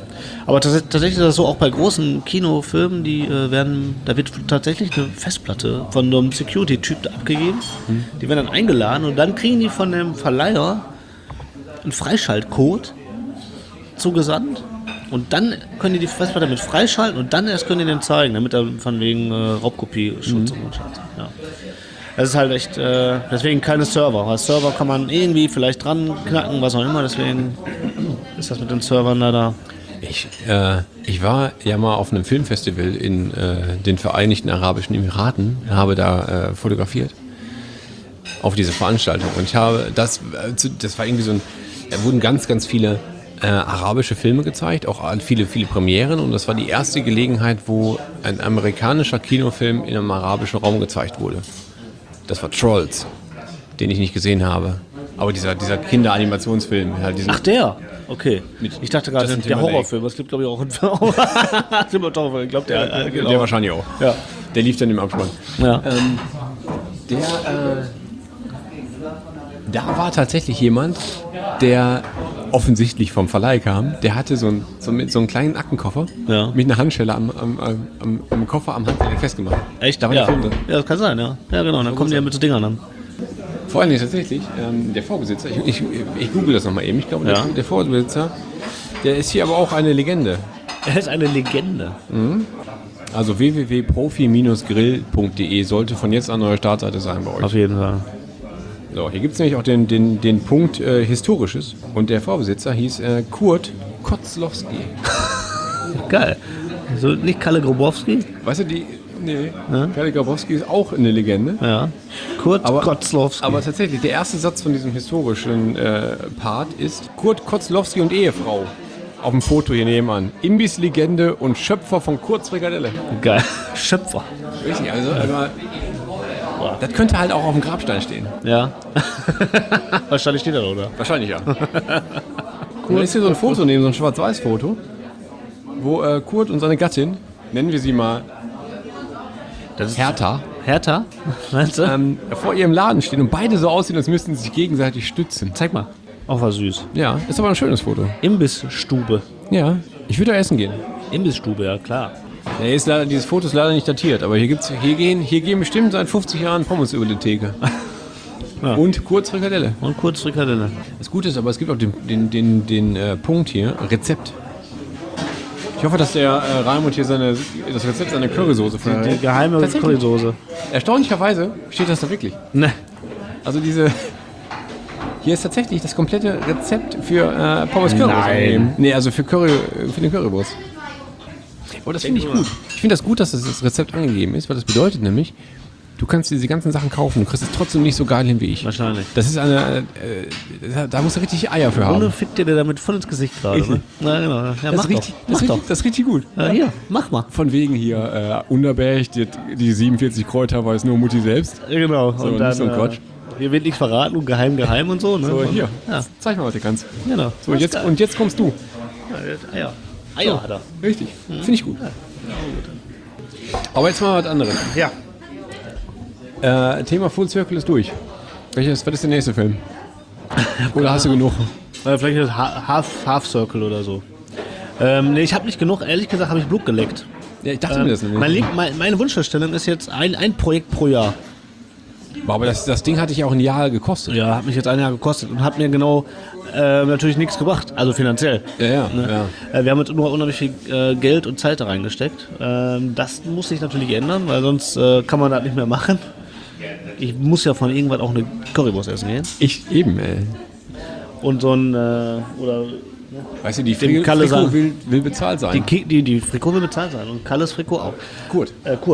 Aber tatsächlich ist das so, auch bei großen Kinofilmen, da wird tatsächlich eine Festplatte von einem Security-Typ abgegeben. Die werden dann eingeladen und dann kriegen die von dem Verleiher einen Freischaltcode zugesandt. Und dann können die Festplatte mit freischalten und dann erst können die den zeigen, damit er von wegen Raubkopie-Schutz und Scheiße. Ja. Das ist halt echt, deswegen keine Server. Weil Server kann man irgendwie vielleicht dran knacken, was auch immer, deswegen ist das mit den Servern leider. Ich war ja mal auf einem Filmfestival in den Vereinigten Arabischen Emiraten, habe da fotografiert auf diese Veranstaltung und ich habe das war irgendwie da wurden ganz, ganz viele arabische Filme gezeigt, auch viele, viele Premieren und das war die erste Gelegenheit, wo ein amerikanischer Kinofilm in einem arabischen Raum gezeigt wurde. Das war Trolls, den ich nicht gesehen habe. Aber dieser Kinderanimationsfilm. Halt Ach, der? Okay. Ich dachte gerade, Justin der Timberlake. Horrorfilm. Das gibt, glaube ich, auch einen Film. Ich glaube, der genau. Der wahrscheinlich auch. Ja. Der lief dann im Abspann. Ja. Da war tatsächlich jemand, der offensichtlich vom Verleih kam. Der hatte so einen kleinen Aktenkoffer mit einer Handschelle am Koffer am Handgelenk festgemacht. Echt? Da war der Film drin. Ja, das kann sein, ja. Ja, genau. Dann kommen die ja mit so Dingern an. Vor allem tatsächlich, der Vorbesitzer, ich google das nochmal eben, ich glaube, der Vorbesitzer, der ist hier aber auch eine Legende. Er ist eine Legende. Also www.profi-grill.de sollte von jetzt an neue Startseite sein bei euch. Auf jeden Fall. So, hier gibt es nämlich auch den Punkt Historisches und der Vorbesitzer hieß Kurt Kotzlowski. Geil. So, nicht Kalle Grabowski? Weißt du, Kalle Grabowski ist auch eine Legende. Ja. Kurt Kotzlowski. Aber tatsächlich, der erste Satz von diesem historischen Part ist Kurt Kotzlowski und Ehefrau. Auf dem Foto hier nebenan. Imbiss-Legende und Schöpfer von Kurz Frikadelle. Geil. Schöpfer. Richtig, also das könnte halt auch auf dem Grabstein stehen. Ja. Wahrscheinlich steht er da, oder? Wahrscheinlich ja. Cool. Da ist hier so ein Foto neben, so ein Schwarz-Weiß-Foto, wo Kurt und seine Gattin, nennen wir sie mal Hertha, Meinst du? vor ihrem Laden stehen und beide so aussehen, als müssten sie sich gegenseitig stützen. Zeig mal. Auch was süß. Ja, ist aber ein schönes Foto. Imbissstube. Ja, ich würde da essen gehen. Imbissstube, ja klar. Ja, dieses Foto ist leider nicht datiert, aber hier gehen bestimmt seit 50 Jahren Pommes über die Theke. Ja. Und Kurz Frikadelle. Das Gute ist aber, es gibt auch den Punkt hier, Rezept. Ich hoffe, dass der Raimund hier das Rezept seiner Currysoße verrät. Die geheime Currysoße. Erstaunlicherweise steht das da wirklich. Ne. Also hier ist tatsächlich das komplette Rezept für Pommes Currywurst. Nein. Nee, also für den Currywurst. Aber das finde ich gut. Ich finde das gut, dass das Rezept angegeben ist, weil das bedeutet nämlich, du kannst diese ganzen Sachen kaufen, du kriegst es trotzdem nicht so geil hin wie ich. Wahrscheinlich. Das ist da musst du richtig Eier für haben. Und du fickt dir damit voll ins Gesicht gerade, ne? Na genau. Ja, Das ist richtig gut. Ja, hier, mach mal. Von wegen hier, Unterberg, die 47 Kräuter weiß nur Mutti selbst. Ja, genau. So, und dann, nicht so ein Quatsch. Hier wird nichts verraten und geheim und so, ne? So, hier. Ja. Zeig mal, was du kannst. Genau. So, und jetzt kommst du. Ja, Eier hat er. Richtig. Finde ich gut. Aber jetzt mal was anderes. Ja. Thema Full Circle ist durch. Was ist der nächste Film? Oder hast du genug? Vielleicht ist Half Circle oder so. Nee, ich habe nicht genug. Ehrlich gesagt habe ich Blut geleckt. Ja, ich dachte mir das nämlich. Meine Wunschvorstellung ist jetzt ein Projekt pro Jahr. Aber das Ding hatte ich auch ein Jahr gekostet. Ja, hat mich jetzt ein Jahr gekostet und hat mir genau natürlich nichts gebracht, also finanziell. Ja. Wir haben jetzt nur unheimlich viel Geld und Zeit da reingesteckt. Das muss sich natürlich ändern, weil sonst kann man das nicht mehr machen. Ich muss ja von irgendwann auch eine Currywurst essen gehen. Ich eben, ey. Und so ein, weißt du, die Frikot will bezahlt sein. Die Frikot will bezahlt sein und Kalles Frikot auch. Kurt.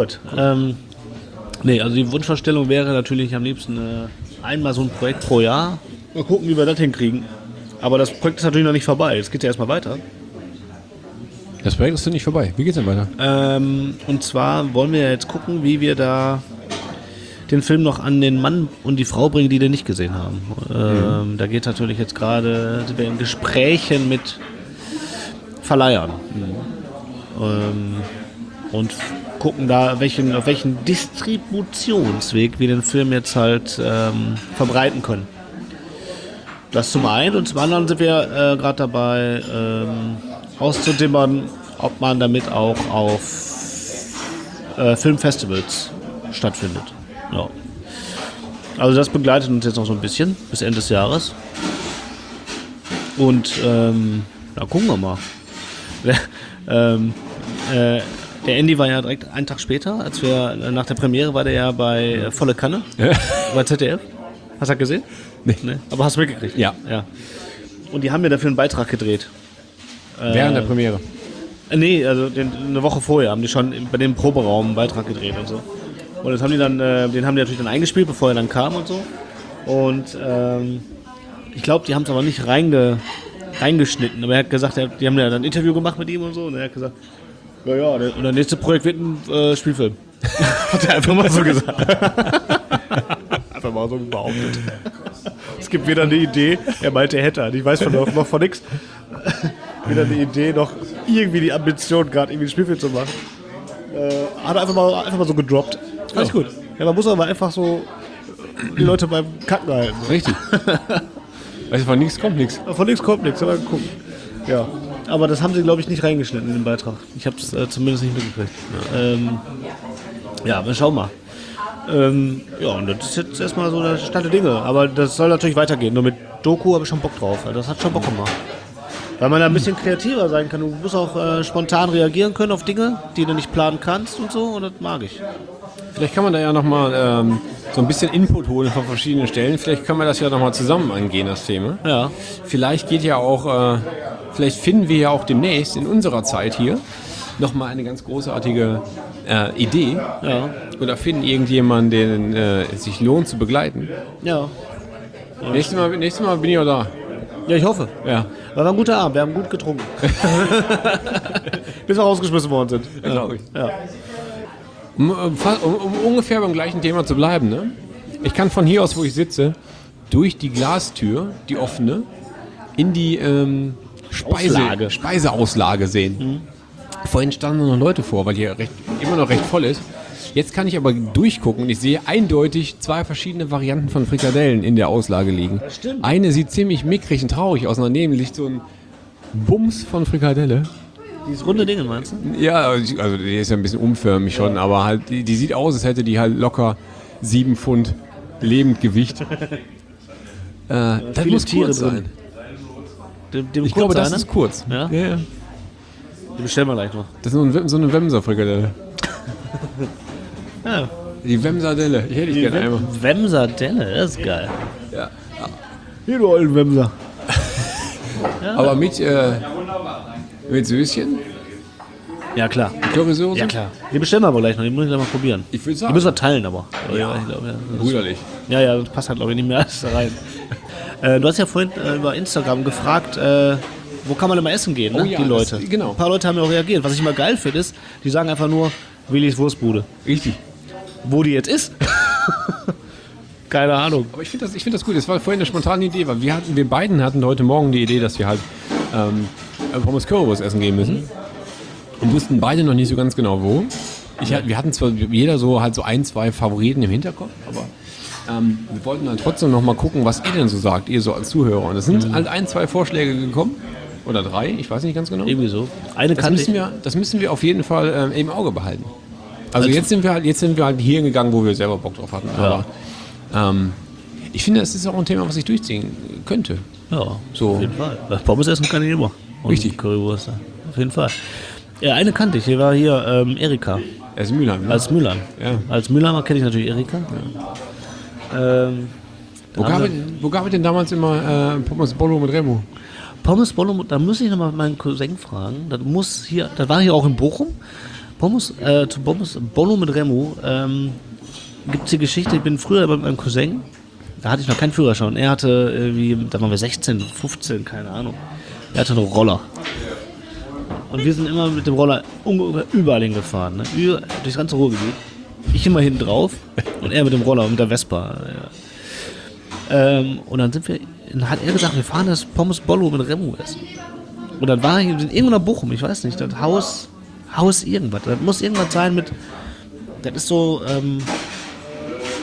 Nee, also die Wunschvorstellung wäre natürlich am liebsten einmal so ein Projekt pro Jahr. Mal gucken, wie wir das hinkriegen. Aber das Projekt ist natürlich noch nicht vorbei. Es geht ja erstmal weiter. Das Projekt ist noch nicht vorbei. Wie geht's denn weiter? Und zwar wollen wir jetzt gucken, wie wir da den Film noch an den Mann und die Frau bringen, die den nicht gesehen haben. Da geht natürlich jetzt gerade, sind wir in Gesprächen mit Verleihern. Und gucken da, auf welchen Distributionsweg wir den Film jetzt halt verbreiten können. Das zum einen. Und zum anderen sind wir gerade dabei, auszudimmern, ob man damit auch auf Filmfestivals stattfindet. Ja. Also das begleitet uns jetzt noch so ein bisschen bis Ende des Jahres. Und da gucken wir mal. Der Andy war ja direkt einen Tag später, als wir nach der Premiere war der ja bei Volle Kanne, bei ZDF. Hast du das gesehen? Nee. Aber hast du mitgekriegt? Ja. Und die haben ja dafür einen Beitrag gedreht. Während der Premiere. Nee, also eine Woche vorher haben die schon bei dem Proberaum einen Beitrag gedreht und so. Und das haben die dann, den haben die natürlich dann eingespielt, bevor er dann kam und so. Und ich glaube, die haben es aber nicht reingeschnitten. Aber er hat gesagt, die haben ja dann ein Interview gemacht mit ihm und so. Und er hat gesagt, ja, und das nächste Projekt wird ein Spielfilm. Hat er einfach mal so gesagt. Einfach mal so behauptet. Es gibt weder eine Idee, er meinte, er hätte. Ich weiß noch von nichts. Weder eine Idee, noch irgendwie die Ambition, gerade irgendwie ein Spielfilm zu machen. Hat er einfach mal so gedroppt. Alles gut. Ja, man muss aber einfach so die Leute beim Kacken halten. Richtig. Also von nichts kommt nichts. Von nichts kommt nichts, aber gucken. Ja. Aber das haben sie, glaube ich, nicht reingeschnitten in den Beitrag. Ich habe es zumindest nicht mitgekriegt. Ja, wir schauen mal. Ja, und das ist jetzt erstmal so der Stand der Dinge. Aber das soll natürlich weitergehen. Nur mit Doku habe ich schon Bock drauf. Das hat schon Bock gemacht. Weil man da ein bisschen kreativer sein kann. Du musst auch spontan reagieren können auf Dinge, die du nicht planen kannst und so. Und das mag ich. Vielleicht kann man da ja nochmal so ein bisschen Input holen von verschiedenen Stellen. Vielleicht können wir das ja nochmal zusammen angehen, das Thema. Ja. Vielleicht geht ja auch, vielleicht finden wir ja auch demnächst in unserer Zeit hier nochmal eine ganz großartige Idee. Ja. Oder finden irgendjemanden, den es sich lohnt zu begleiten. Ja. Nächstes Mal bin ich auch da. Ja, ich hoffe. Ja. War ein guter Abend, wir haben gut getrunken. Bis wir rausgeschmissen worden sind. Ja, glaube ich. Ja. Um ungefähr beim gleichen Thema zu bleiben, ne? Ich kann von hier aus, wo ich sitze, durch die Glastür, die offene, in die Speiseauslage sehen. Vorhin standen noch Leute vor, weil hier immer noch recht voll ist. Jetzt kann ich aber durchgucken und ich sehe eindeutig 2 verschiedene Varianten von Frikadellen in der Auslage liegen. Das stimmt. Eine sieht ziemlich mickrig und traurig aus, daneben liegt so ein Bums von Frikadelle. Dieses runde Ding, meinst du? Ja, also die ist ja ein bisschen umförmig schon, aber halt die sieht aus, als hätte die halt locker 7 Pfund Lebendgewicht. Das viele muss Tiere kurz drin. sein. Ich glaube, das ist kurz. Ja? Ja. Die bestellen wir gleich noch. Das ist so eine Wemser-Frikadelle. Ja. Die Wemsardelle. Ich hätte gerne einmal. Wemsardelle, das ist geil. Ja. Hier, du alten Wemser. Aber mit Söschen? Ja, klar. Currysoße? Ja, klar. Die bestellen wir aber gleich noch. Die muss ich gleich mal probieren. Ich würde Die sagen. müssen wir teilen, aber. Ja. Ich glaube, ja. Brüderlich. Ja, das passt halt, glaube ich, nicht mehr alles da rein. Du hast ja vorhin über Instagram gefragt, wo kann man immer essen gehen, ne? Oh ja, die Leute. genau. Ein paar Leute haben ja auch reagiert. Was ich immer geil finde, ist, die sagen einfach nur, Willis Wurstbude. Richtig. Wo die jetzt ist? Keine Ahnung. Aber ich finde das gut. Das war vorhin eine spontane Idee, weil wir beiden hatten heute Morgen die Idee, dass wir halt Pommes Currywurst essen gehen müssen. Und wussten beide noch nicht so ganz genau wo. Wir hatten zwar jeder so halt so 1, 2 Favoriten im Hinterkopf, aber wir wollten dann trotzdem noch mal gucken, was ihr denn so sagt, ihr so als Zuhörer. Und es sind halt 1, 2 Vorschläge gekommen. Oder 3, ich weiß nicht ganz genau. Irgendwie so. Eine Das kann müssen wir auf jeden Fall im Auge behalten. Also jetzt sind wir halt hier gegangen, wo wir selber Bock drauf hatten. Ja. Aber ich finde, das ist auch ein Thema, was ich durchziehen könnte. Ja, So. auf jeden Fall. Pommes essen kann ich immer. Und Richtig. Currywurst, auf jeden Fall. Ja, eine kannte ich. Hier war hier Erika. Er ist in Mülheim, ne? Als Mülheim. Ja. Als Mülheimer kenne ich natürlich Erika. Wo gab es denn damals immer Pommes Bollo mit Remo? Pommes Bollo, da muss ich nochmal meinen Cousin fragen. Das war hier auch in Bochum. Pommes Bollo mit Remo gibt es die Geschichte, ich bin früher bei meinem Cousin, da hatte ich noch keinen Führerschein. Er hatte irgendwie, da waren wir 16, 15, keine Ahnung. Er hatte einen Roller. Und wir sind immer mit dem Roller überall hingefahren, ne? Durchs ganze Ruhrgebiet. Ich immer hinten drauf und er mit dem Roller und mit der Vespa. Ja. Und dann hat er gesagt, wir fahren das Pommes Bollo mit Remo essen. Und dann war ich in irgendeiner Bochum, ich weiß nicht, das Haus irgendwas. Das muss irgendwas sein mit, das ist so,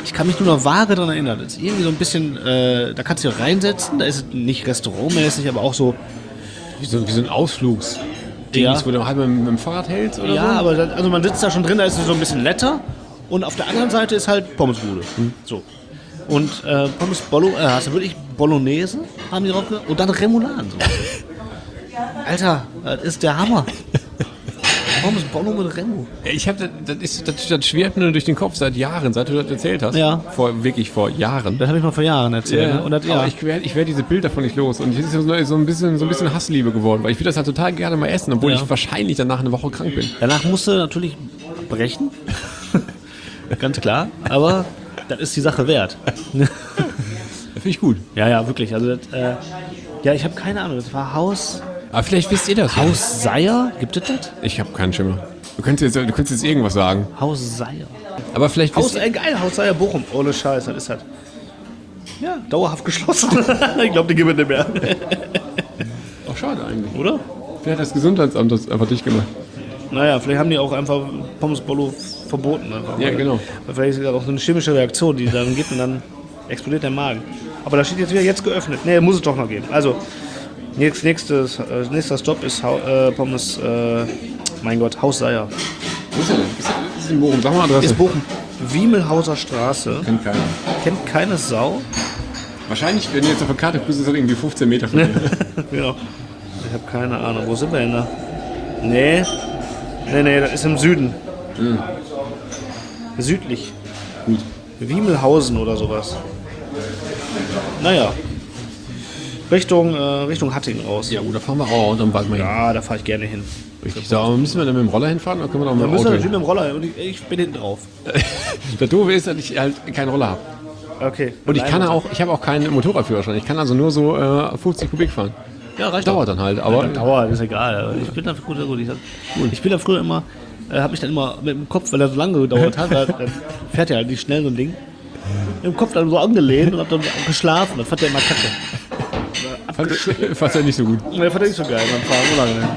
Ich kann mich nur noch vage daran erinnern. Das ist irgendwie so ein bisschen, da kannst du dich auch reinsetzen. Da ist es nicht restaurantmäßig, aber auch so. Wie so ein Ausflugs. Ja. Wo du halt mit dem Fahrrad hältst oder so? Ja, aber also man sitzt da schon drin, da ist es so ein bisschen Letter. Und auf der anderen Seite ist halt Pommesbude. So. Und Pommes hast du wirklich Bolognese, haben die drauf gemacht. Und dann Remouladen. So. Alter, das ist der Hammer. Pommes Bolo mit Remo. Das schwirrt mir durch den Kopf seit Jahren, seit du das erzählt hast. Ja. Wirklich vor Jahren. Das habe ich mal vor Jahren erzählt. Ne? Und das, Aber ich werd diese Bilder davon nicht los. Und jetzt ist es so ein bisschen Hassliebe geworden, weil ich will das halt total gerne mal essen, obwohl ich wahrscheinlich danach eine Woche krank bin. Danach musst du natürlich brechen. Ganz klar. Aber das ist die Sache wert. Das finde ich gut. Ja, wirklich. Also das, ich habe keine Ahnung. Das war Haus Aber vielleicht wisst ihr das. Seier? Gibt es das? Ich habe keinen Schimmer. Du könntest jetzt irgendwas sagen. Haus Seier. Aber vielleicht wisst ihr... Geil, Haus Seier Bochum. Ohne Scheiß, das ist halt. Ja, dauerhaft geschlossen. Ich glaube, die gibt es nicht mehr. Auch schade eigentlich. Oder? Vielleicht hat das Gesundheitsamt das einfach dicht gemacht. Naja, vielleicht haben die auch einfach Pommes Bolo verboten. Einfach. Ja, genau. Weil vielleicht ist das auch so eine chemische Reaktion, die dann gibt und dann explodiert der Magen. Aber da steht jetzt wieder jetzt geöffnet. Nee, muss es doch noch geben. Also, nächster Stopp ist Pommes, mein Gott, Haus Seier. Wo ist er denn? Ist in Bochum. Sag mal Adresse. Ist Bochum. Wiemelhauser Straße. Kennt keiner. Kennt keine Sau. Wahrscheinlich, wenn du jetzt auf der Karte guckst, ist das irgendwie 15 Meter von dir. Genau. Ich habe keine Ahnung. Wo sind wir denn da? Nee, das ist im Süden. Südlich. Gut. Wiemelhausen oder sowas. Naja. Richtung Hattingen raus. Ja, gut, da fahren wir auch und dann warten wir hin. Ja, da fahre ich gerne hin. Richtig. Da müssen wir dann mit dem Roller hinfahren oder können wir auch mit Da dem müssen Auto wir natürlich hin? mit dem Roller und ich bin hinten drauf. Das Doofe ist, dass ich halt keinen Roller habe. Okay. Und ich habe auch keinen Motorradführerschein. Ich kann also nur so 50 Kubik fahren. Ja, reicht Dauert dann halt, aber... Dauert, ist egal. Ich bin da gut. Ich bin da früher immer, habe mich dann immer mit dem Kopf, weil er so lange gedauert hat, dann fährt er halt nicht schnell so ein Ding. Mit dem Kopf dann so angelehnt und hab dann geschlafen. Das fand er immer kacke. Fand er nicht so gut. Das fand er nicht so geil beim Fahren. So lange.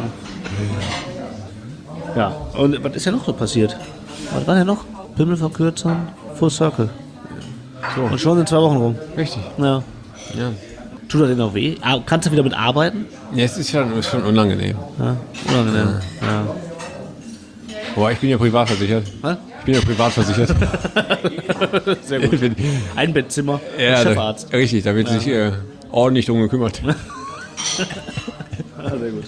Ja, und was ist ja noch so passiert? Was war denn noch? Pimmelverkürzung, Full Circle. So. Und schon sind 2 Wochen rum. Richtig. Ja. Ja. Tut das denn noch weh? Kannst du wieder mit arbeiten? Ja, es ist schon unangenehm. Ja, unangenehm. Ja. Boah, ich bin ja privat versichert. Was? Ich bin ja privat versichert. Sehr gut. Einbettzimmer, Ja, Chefarzt. Richtig, da wird sich ordentlich drum gekümmert. Sehr gut.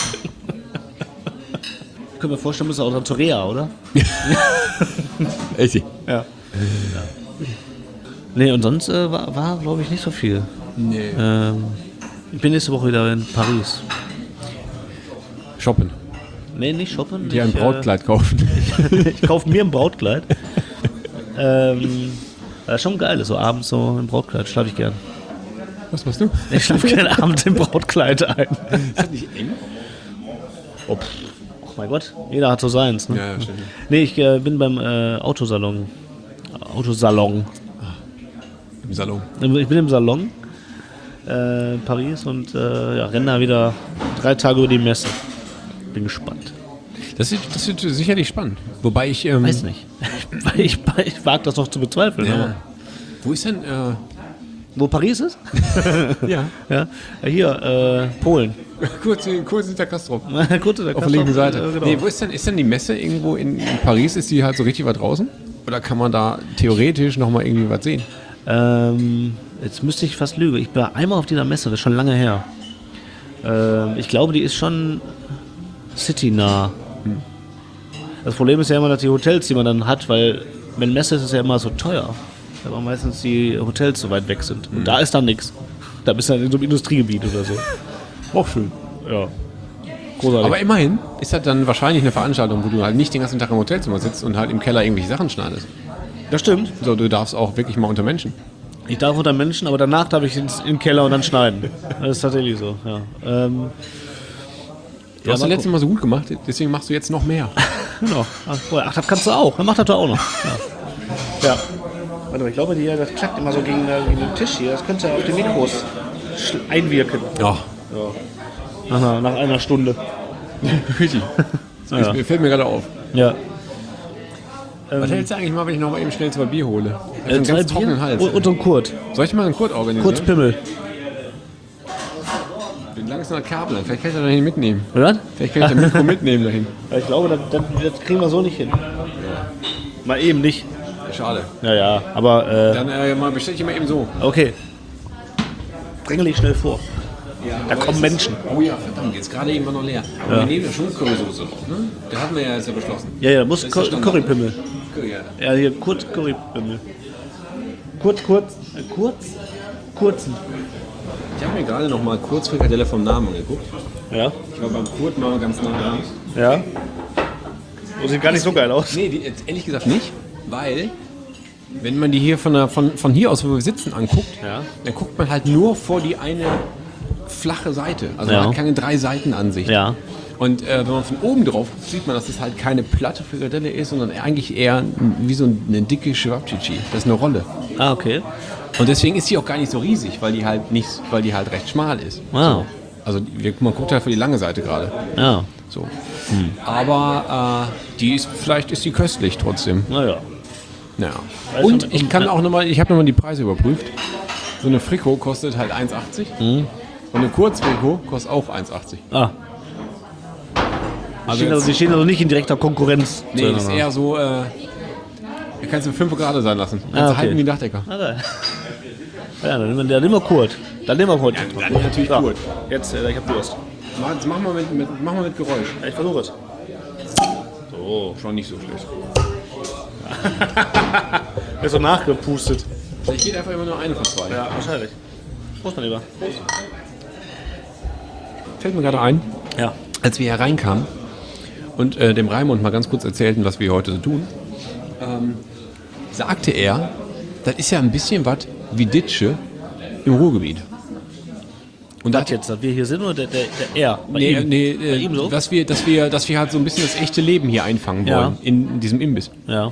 Ich könnte mir vorstellen, bist du auch dann zur Reha, oder? Richtig. Ja. Nee, und sonst war glaube ich, nicht so viel. Nee. Ich bin nächste Woche wieder in Paris. Shoppen. Nee, nicht shoppen. Dir ein Brautkleid kaufen. Ich kaufe mir ein Brautkleid. Weil das schon geil ist, so abends so im Brautkleid. Schlafe ich gern. Was machst du? Ich schlafe gerne abends im Brautkleid ein. Ist das nicht eng? Oh mein Gott, jeder hat so seins. Ne? Ja, stimmt. Nee, ich bin beim Autosalon. Im Salon. Ich bin im Salon Paris und renne da wieder 3 Tage über die Messe. Bin gespannt. Das wird sicherlich spannend. Wobei ich... Weiß nicht. ich wage das noch zu bezweifeln. Ja. Aber Wo ist denn... wo Paris ist? ja. Ja. Hier, Polen. Kurz hinter Kastrop. Kurz in der Auf der linken Seite. Genau. Nee, wo ist denn die Messe irgendwo in Paris? Ist die halt so richtig weit draußen? Oder kann man da theoretisch nochmal irgendwie was sehen? Jetzt müsste ich fast lügen. Ich war einmal auf dieser Messe, das ist schon lange her. Ich glaube, die ist schon citynah. Das Problem ist ja immer, dass die Hotels, die man dann hat, weil wenn Messe ist, ist es ja immer so teuer. Weil meistens die Hotels so weit weg sind. Und da ist dann nichts. Da bist du dann in so einem Industriegebiet oder so. Auch schön. Ja. Großartig. Aber immerhin ist das dann wahrscheinlich eine Veranstaltung, wo du halt nicht den ganzen Tag im Hotelzimmer sitzt und halt im Keller irgendwelche Sachen schneidest. Das stimmt. So, du darfst auch wirklich mal unter Menschen. Ich darf unter Menschen, aber danach darf ich im Keller und dann schneiden. Das ist tatsächlich so, ja. Du hast das letzte Mal so gut gemacht, deswegen machst du jetzt noch mehr. Genau. Ach, das kannst du auch. Dann macht das doch auch noch. Ja. Warte mal, ich glaube, das klackt immer so gegen den Tisch hier. Das könnte auf die Mikros einwirken. Ja. Nach einer Stunde. Richtig. Fällt mir gerade auf. Ja. Was hältst du eigentlich mal, wenn ich noch mal eben schnell 2 Bier hole? einen ganz trockenen Hals. Und so ein Kurt. Soll ich mal einen Kurt organisieren? Kurzpimmel. Ich bin langsam nach Kabel. Vielleicht kann ich da dahin mitnehmen. Oder? Vielleicht kann ich das Mikro mitnehmen dahin. Ich glaube, das kriegen wir so nicht hin. Mal eben nicht. Schade. Ja, aber Dann bestelle ich mal eben so. okay. Drängel dich schnell vor. Da kommen Menschen. Oh ja, verdammt, jetzt gerade eben war noch leer. Aber wir nehmen ja schon Currysoße drauf, ne? Da hatten wir ja jetzt ja beschlossen. Ja, muss ist der Standard. Currypimmel. Ja. Ja, hier kurz Currypimmel. Kurzen. Ich habe mir gerade noch mal kurz Frikadelle vom Namen angeguckt. Ja. Ich war beim Kurt mal ganz nah dran. Ja. Das sieht gar nicht so geil aus. Nee, jetzt ehrlich gesagt nicht, weil wenn man die hier von hier aus, wo wir sitzen, anguckt, dann guckt man halt nur vor die eine flache Seite. Also man hat keine 3-Seiten-Ansicht. Ja. Und wenn man von oben drauf guckt, sieht man, dass das halt keine platte Frikadelle ist, sondern eigentlich eher wie so eine dicke Chewabchichi. Das ist eine Rolle. Ah, okay. Und deswegen ist sie auch gar nicht so riesig, weil die halt recht schmal ist. Wow. So. Also man guckt halt für die lange Seite gerade. Ja. So. Aber vielleicht ist die köstlich trotzdem. Naja. Ja. Und ich kann auch nochmal, ich habe nochmal die Preise überprüft. So eine Frikot kostet halt 1,80 und eine Kurzfrikot kostet auch 1,80. Ah. Die stehen also nicht in direkter Konkurrenz. Nee, ist eher so, da kannst du 5 Grad sein lassen. Kannst halten wie ein Dachdecker. Okay. Ja, dann nehmen wir Kurt. Dann Kurt. Dann natürlich Kurt. Jetzt, ich hab Durst. Jetzt mach mal mit Geräusch. Ja, ich versuche es. So, schon nicht so schlecht. Er ist so nachgepustet. Ich geht einfach immer nur eine von 2. Ja, wahrscheinlich. Prost, mein Lieber. Fällt mir gerade ein, als wir hier reinkamen und dem Raimund mal ganz kurz erzählten, was wir heute so tun, sagte er, das ist ja ein bisschen was wie Ditsche im Ruhrgebiet. Und Was jetzt, dass wir hier sind oder der er? Bei ihm? Bei ihm so? dass wir halt so ein bisschen das echte Leben hier einfangen wollen in diesem Imbiss. Ja.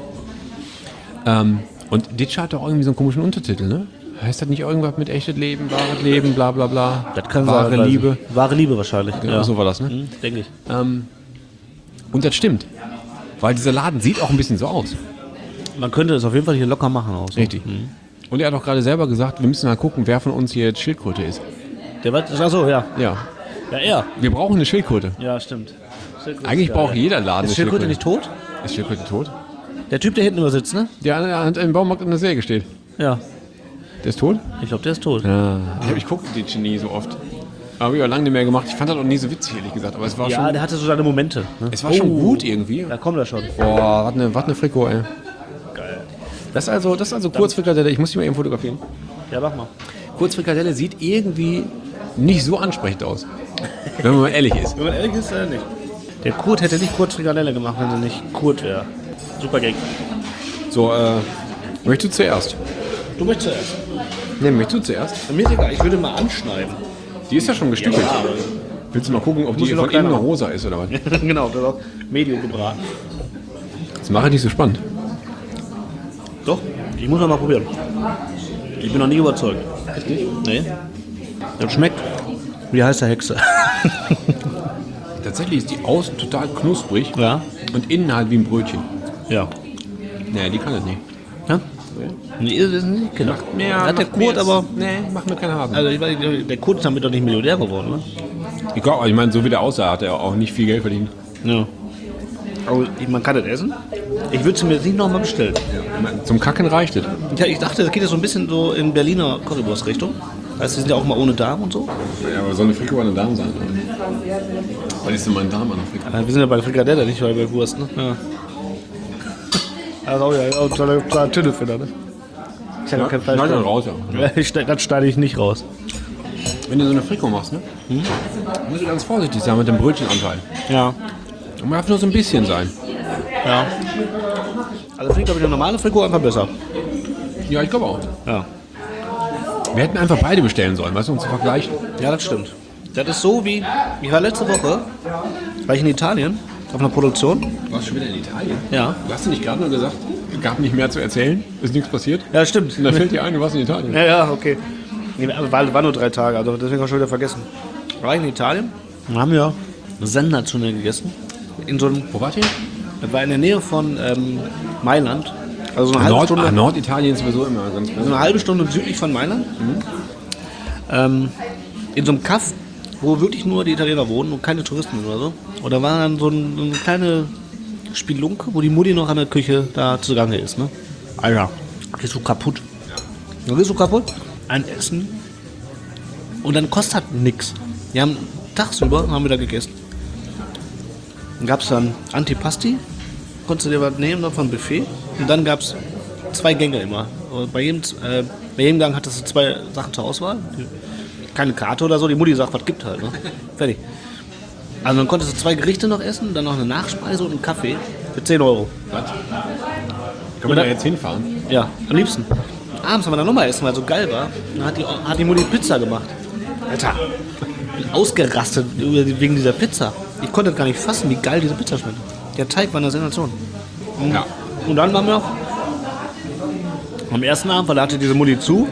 Und Ditsche hat doch irgendwie so einen komischen Untertitel, ne? Heißt das nicht irgendwas mit echtes Leben, wahres Leben, bla bla bla? Das kann wahre sein, Liebe. Wahre Liebe wahrscheinlich. Ja, so war das, ne? Denke ich. Und das stimmt. Weil dieser Laden sieht auch ein bisschen so aus. Man könnte das auf jeden Fall hier locker machen. Auch so. Richtig. Und er hat auch gerade selber gesagt, wir müssen mal gucken, wer von uns hier jetzt Schildkröte ist. Der war, achso, ja. Ja. Ja, er. Wir brauchen eine Schildkröte. Ja, stimmt. Eigentlich braucht jeder Laden Ist Schildkröte nicht tot? Ist Schildkröte tot? Der Typ, der hinten immer sitzt, ne? Der hat im Baumarkt in der Säge steht. Ja. Der ist tot? Ich glaube, der ist tot. Ja. Ich gucke die nie so oft. Aber ich habe lange nicht mehr gemacht. Ich fand das auch nie so witzig, ehrlich gesagt. Aber es war schon. Der hatte so seine Momente. Ne? Es war schon gut irgendwie. Da kommt er schon. Boah, was eine Frikot, ey. Geil. Das ist also Kurzfrikadelle. Ich muss die mal eben fotografieren. Ja, mach mal. Kurzfrikadelle sieht irgendwie nicht so ansprechend aus. Wenn man mal ehrlich ist. Wenn man ehrlich ist, nicht. Der Kurt hätte nicht Kurzfrikadelle gemacht, wenn er nicht Kurt wäre. Super Gag. So, möchtest du zuerst? Du möchtest zuerst. Ne, möchtest du zuerst? Mir ist egal, ich würde mal anschneiden. Die ist ja schon gestückelt. Ja, Willst du mal gucken, ob die ich noch von innen kleiner noch rosa ist oder was? genau, das ist auch Medium gebraten. Das mache ich nicht so spannend. Doch, ich muss mal probieren. Ich bin noch nie überzeugt. Echt nicht? Nee. Das schmeckt wie heiße Hexe. Tatsächlich ist die außen total knusprig Ja. und innen halt wie ein Brötchen. Ja. Nee, die kann das nicht. Ja? Nee, das ist nicht genau. Hat der Kurt aber. Nee, macht mir keinen Hasen. Also ich weiß, der Kurt ist damit doch nicht Millionär geworden, ne? Ich glaube, ich meine, so wie der aussah, hat er auch nicht viel Geld verdient. Ja. Aber man kann das essen. Ich würde es mir jetzt nicht nochmal bestellen. Ich meine, zum Kacken reicht es. Ich dachte, das geht jetzt so ein bisschen so in Berliner Currywurst-Richtung. Weißt du, die sind ja auch mal ohne Darm und so. Ja, aber soll eine Frikot an den Darm sein? Was ist denn mein Darm an der Frikot? Wir sind ja bei Frikadelle, nicht bei Wurst, ne? Ja. Also auch ein toller Tünnefiller, ne? Ich habe kein Fleisch. Schneid dann raus, ja. Das schneide ich nicht raus. Wenn du so eine Frikot machst, ne? Musst du ganz vorsichtig sein mit dem Brötchenanteil. Ja. Und man darf nur so ein bisschen sein. Ja. Also finde ich, glaube ich, eine normale Frikot einfach besser. Ja, ich glaube auch. Ja. Wir hätten einfach beide bestellen sollen, weißt du, um zu vergleichen. Ja, das stimmt. Das ist so wie, ich war letzte Woche, war ich in Italien auf einer Produktion. Du warst schon wieder in Italien? Ja. Du hast du nicht gerade nur gesagt, es gab nicht mehr zu erzählen, ist nichts passiert? Ja, stimmt. Und dann fällt dir ein, du warst in Italien. Ja, okay. Nee, aber war nur 3 Tage, also deswegen habe ich schon wieder vergessen. War ich in Italien und haben ja sensationell gegessen. In so einem, Wo wart ihr? das war in der Nähe von Mailand, Also so eine halbe Stunde. Norditalien ist sowieso immer ganz gut. Also eine halbe Stunde südlich von Mailand. In so einem Kaff, wo wirklich nur die Italiener wohnen und keine Touristen oder so. Und da war dann so eine kleine Spielunke, wo die Mutti noch an der Küche da zugange ist. Ne? Alter, gehst du kaputt. Dann gehst du kaputt. Ein Essen. Und dann kostet halt nix. Wir haben tagsüber haben wir da gegessen. Dann gab es dann Antipasti. Konntest du dir was nehmen noch vom Buffet. Und dann gab es 2 Gänge immer. Und bei jedem Gang hattest du 2 Sachen zur Auswahl. Keine Karte oder so. Die Mutti sagt, was gibt halt. Ne? Fertig. Also dann konntest du 2 Gerichte noch essen, dann noch eine Nachspeise und einen Kaffee für 10 Euro. Was? Können wir da jetzt hinfahren? Ja, am liebsten. Abends haben wir dann nochmal essen, weil es so geil war. Dann hat die Mutti Pizza gemacht. Alter, ich bin ausgerastet wegen dieser Pizza. Ich konnte gar nicht fassen, wie geil diese Pizza schmeckt. Der Teig war eine Sensation. Ja. Und dann waren wir noch am ersten Abend, weil da hatte diese Mutti zu,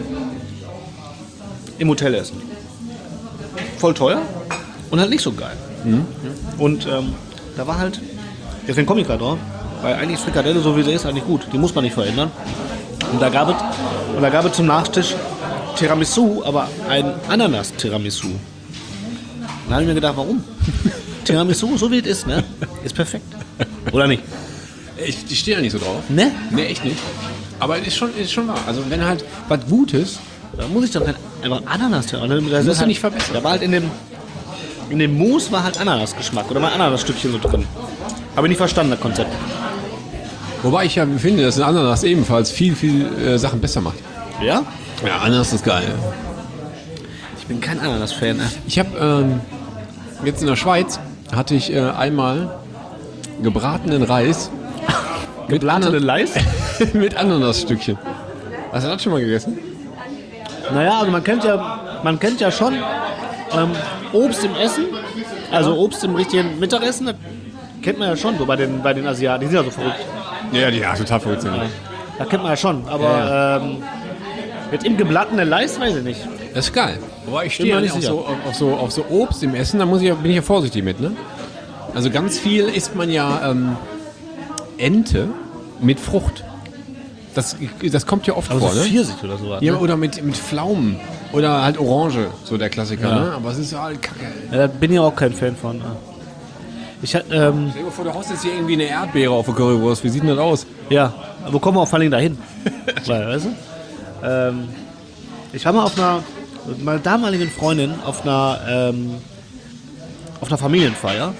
im Hotel essen. Voll teuer und halt nicht so geil. Und da war halt, deswegen komme ich gerade drauf, weil eigentlich ist Frikadelle, so wie sie ist, eigentlich gut. Die muss man nicht verändern. Und da gab es zum Nachtisch Tiramisu, aber ein Ananas-Tiramisu. Dann habe ich mir gedacht, warum? Tiramisu, so wie es ist, ne? Ist perfekt. Oder nicht? Ich stehe da nicht so drauf. Ne? Ne, echt nicht. Aber es ist schon wahr. Also wenn halt was Gutes, Da muss ich doch kein einfach Ananas-Tiramisu. Das musst du halt, nicht verbessern. Da war halt in dem Mousse war halt Ananasgeschmack oder mal Ananasstückchen so drin. Habe ich nicht verstanden, das Konzept. Wobei ich ja finde, dass ein Ananas ebenfalls viel Sachen besser macht. Ja? Ja, Ananas ist geil. Ich bin kein Ananas-Fan. Ne? Ich habe jetzt in der Schweiz hatte ich einmal gebratenen Reis Gebratenen Leis? mit Ananasstückchen. Hast du das schon mal gegessen? Naja, also man kennt ja schon Obst im Essen, also Obst im richtigen Mittagessen, das kennt man ja schon so bei den Asiaten, die sind ja so verrückt. Ja, die total verrückt sind. Da kennt man ja schon, aber jetzt im gebratenen Leis weiß ich nicht. Das ist geil. Wobei ich Bin stehe mir nicht nicht auf so Obst im Essen, da bin ich ja vorsichtig mit, ne? Also ganz viel isst man ja Ente mit Frucht. Das kommt ja oft Also vor, ne? Pfirsich oder sowas. Ja, Ne? oder mit Pflaumen. Oder halt Orange, so der Klassiker, Ja. ne? Aber es ist halt kacke. Ja, da bin ich auch kein Fan von. Ich Stell dir mal vor, du haust jetzt hier irgendwie eine Erdbeere auf der Currywurst. Wie sieht denn das aus? ja, wo kommen wir auch vor allem dahin? Weißt du? Ich war mal auf meiner damaligen Freundin auf einer Familienfeier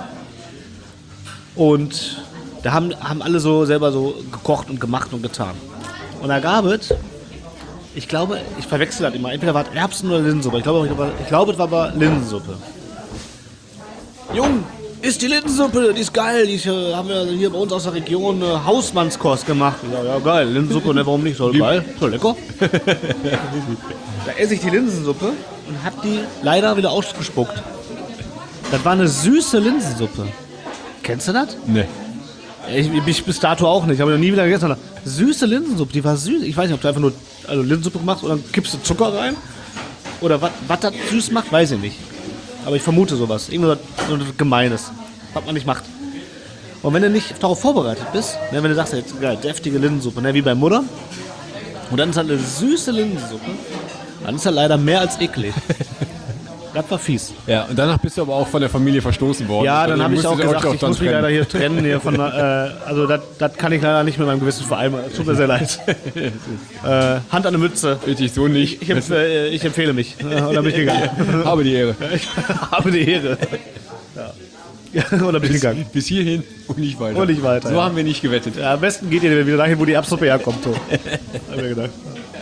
und da haben alle so selber so gekocht und gemacht und getan. Und da gab es, ich glaube, ich verwechsel das immer, entweder war es Erbsen oder Linsensuppe. Ich glaube, es war aber Linsensuppe. Jung, ist die Linsensuppe, die ist geil, die haben wir hier bei uns aus der Region Hausmannskost gemacht. Ja, geil, Linsensuppe, ne, warum nicht, so geil, so lecker. Da esse ich die Linsensuppe und hab die leider wieder ausgespuckt. Das war eine süße Linsensuppe. Kennst du das? Ne. Ich bis dato auch nicht, habe noch nie wieder gegessen. Süße Linsensuppe, die war süß. Ich weiß nicht, ob du einfach nur Linsensuppe machst oder dann kippst du Zucker rein. Oder was das süß macht, weiß ich nicht. Aber ich vermute sowas. Irgendwas so Gemeines, was man nicht macht. Und wenn du nicht darauf vorbereitet bist, ne, wenn du sagst, jetzt geil, deftige Linsensuppe, ne, wie bei Mutter, und dann ist halt eine süße Linsensuppe, dann ist halt leider mehr als eklig. Das war fies. Ja, und danach bist du aber auch von der Familie verstoßen worden. Ja, dann habe ich auch gesagt, ich muss mich leider hier. hier trennen. Hier von, also das kann ich leider nicht mit meinem Gewissen vereinbaren. Es tut mir sehr leid. Hand an der Mütze. Richtig, so nicht. Ich empfehle mich. Und dann bin ich gegangen. Habe die Ehre. Ich habe die Ehre. Ja. Und dann bin ich gegangen. Bis hierhin und nicht weiter. Und nicht weiter, So ja. haben wir nicht gewettet. Ja, am besten geht ihr wieder dahin, wo die Erbsuppe herkommt. So. Hab mir gedacht.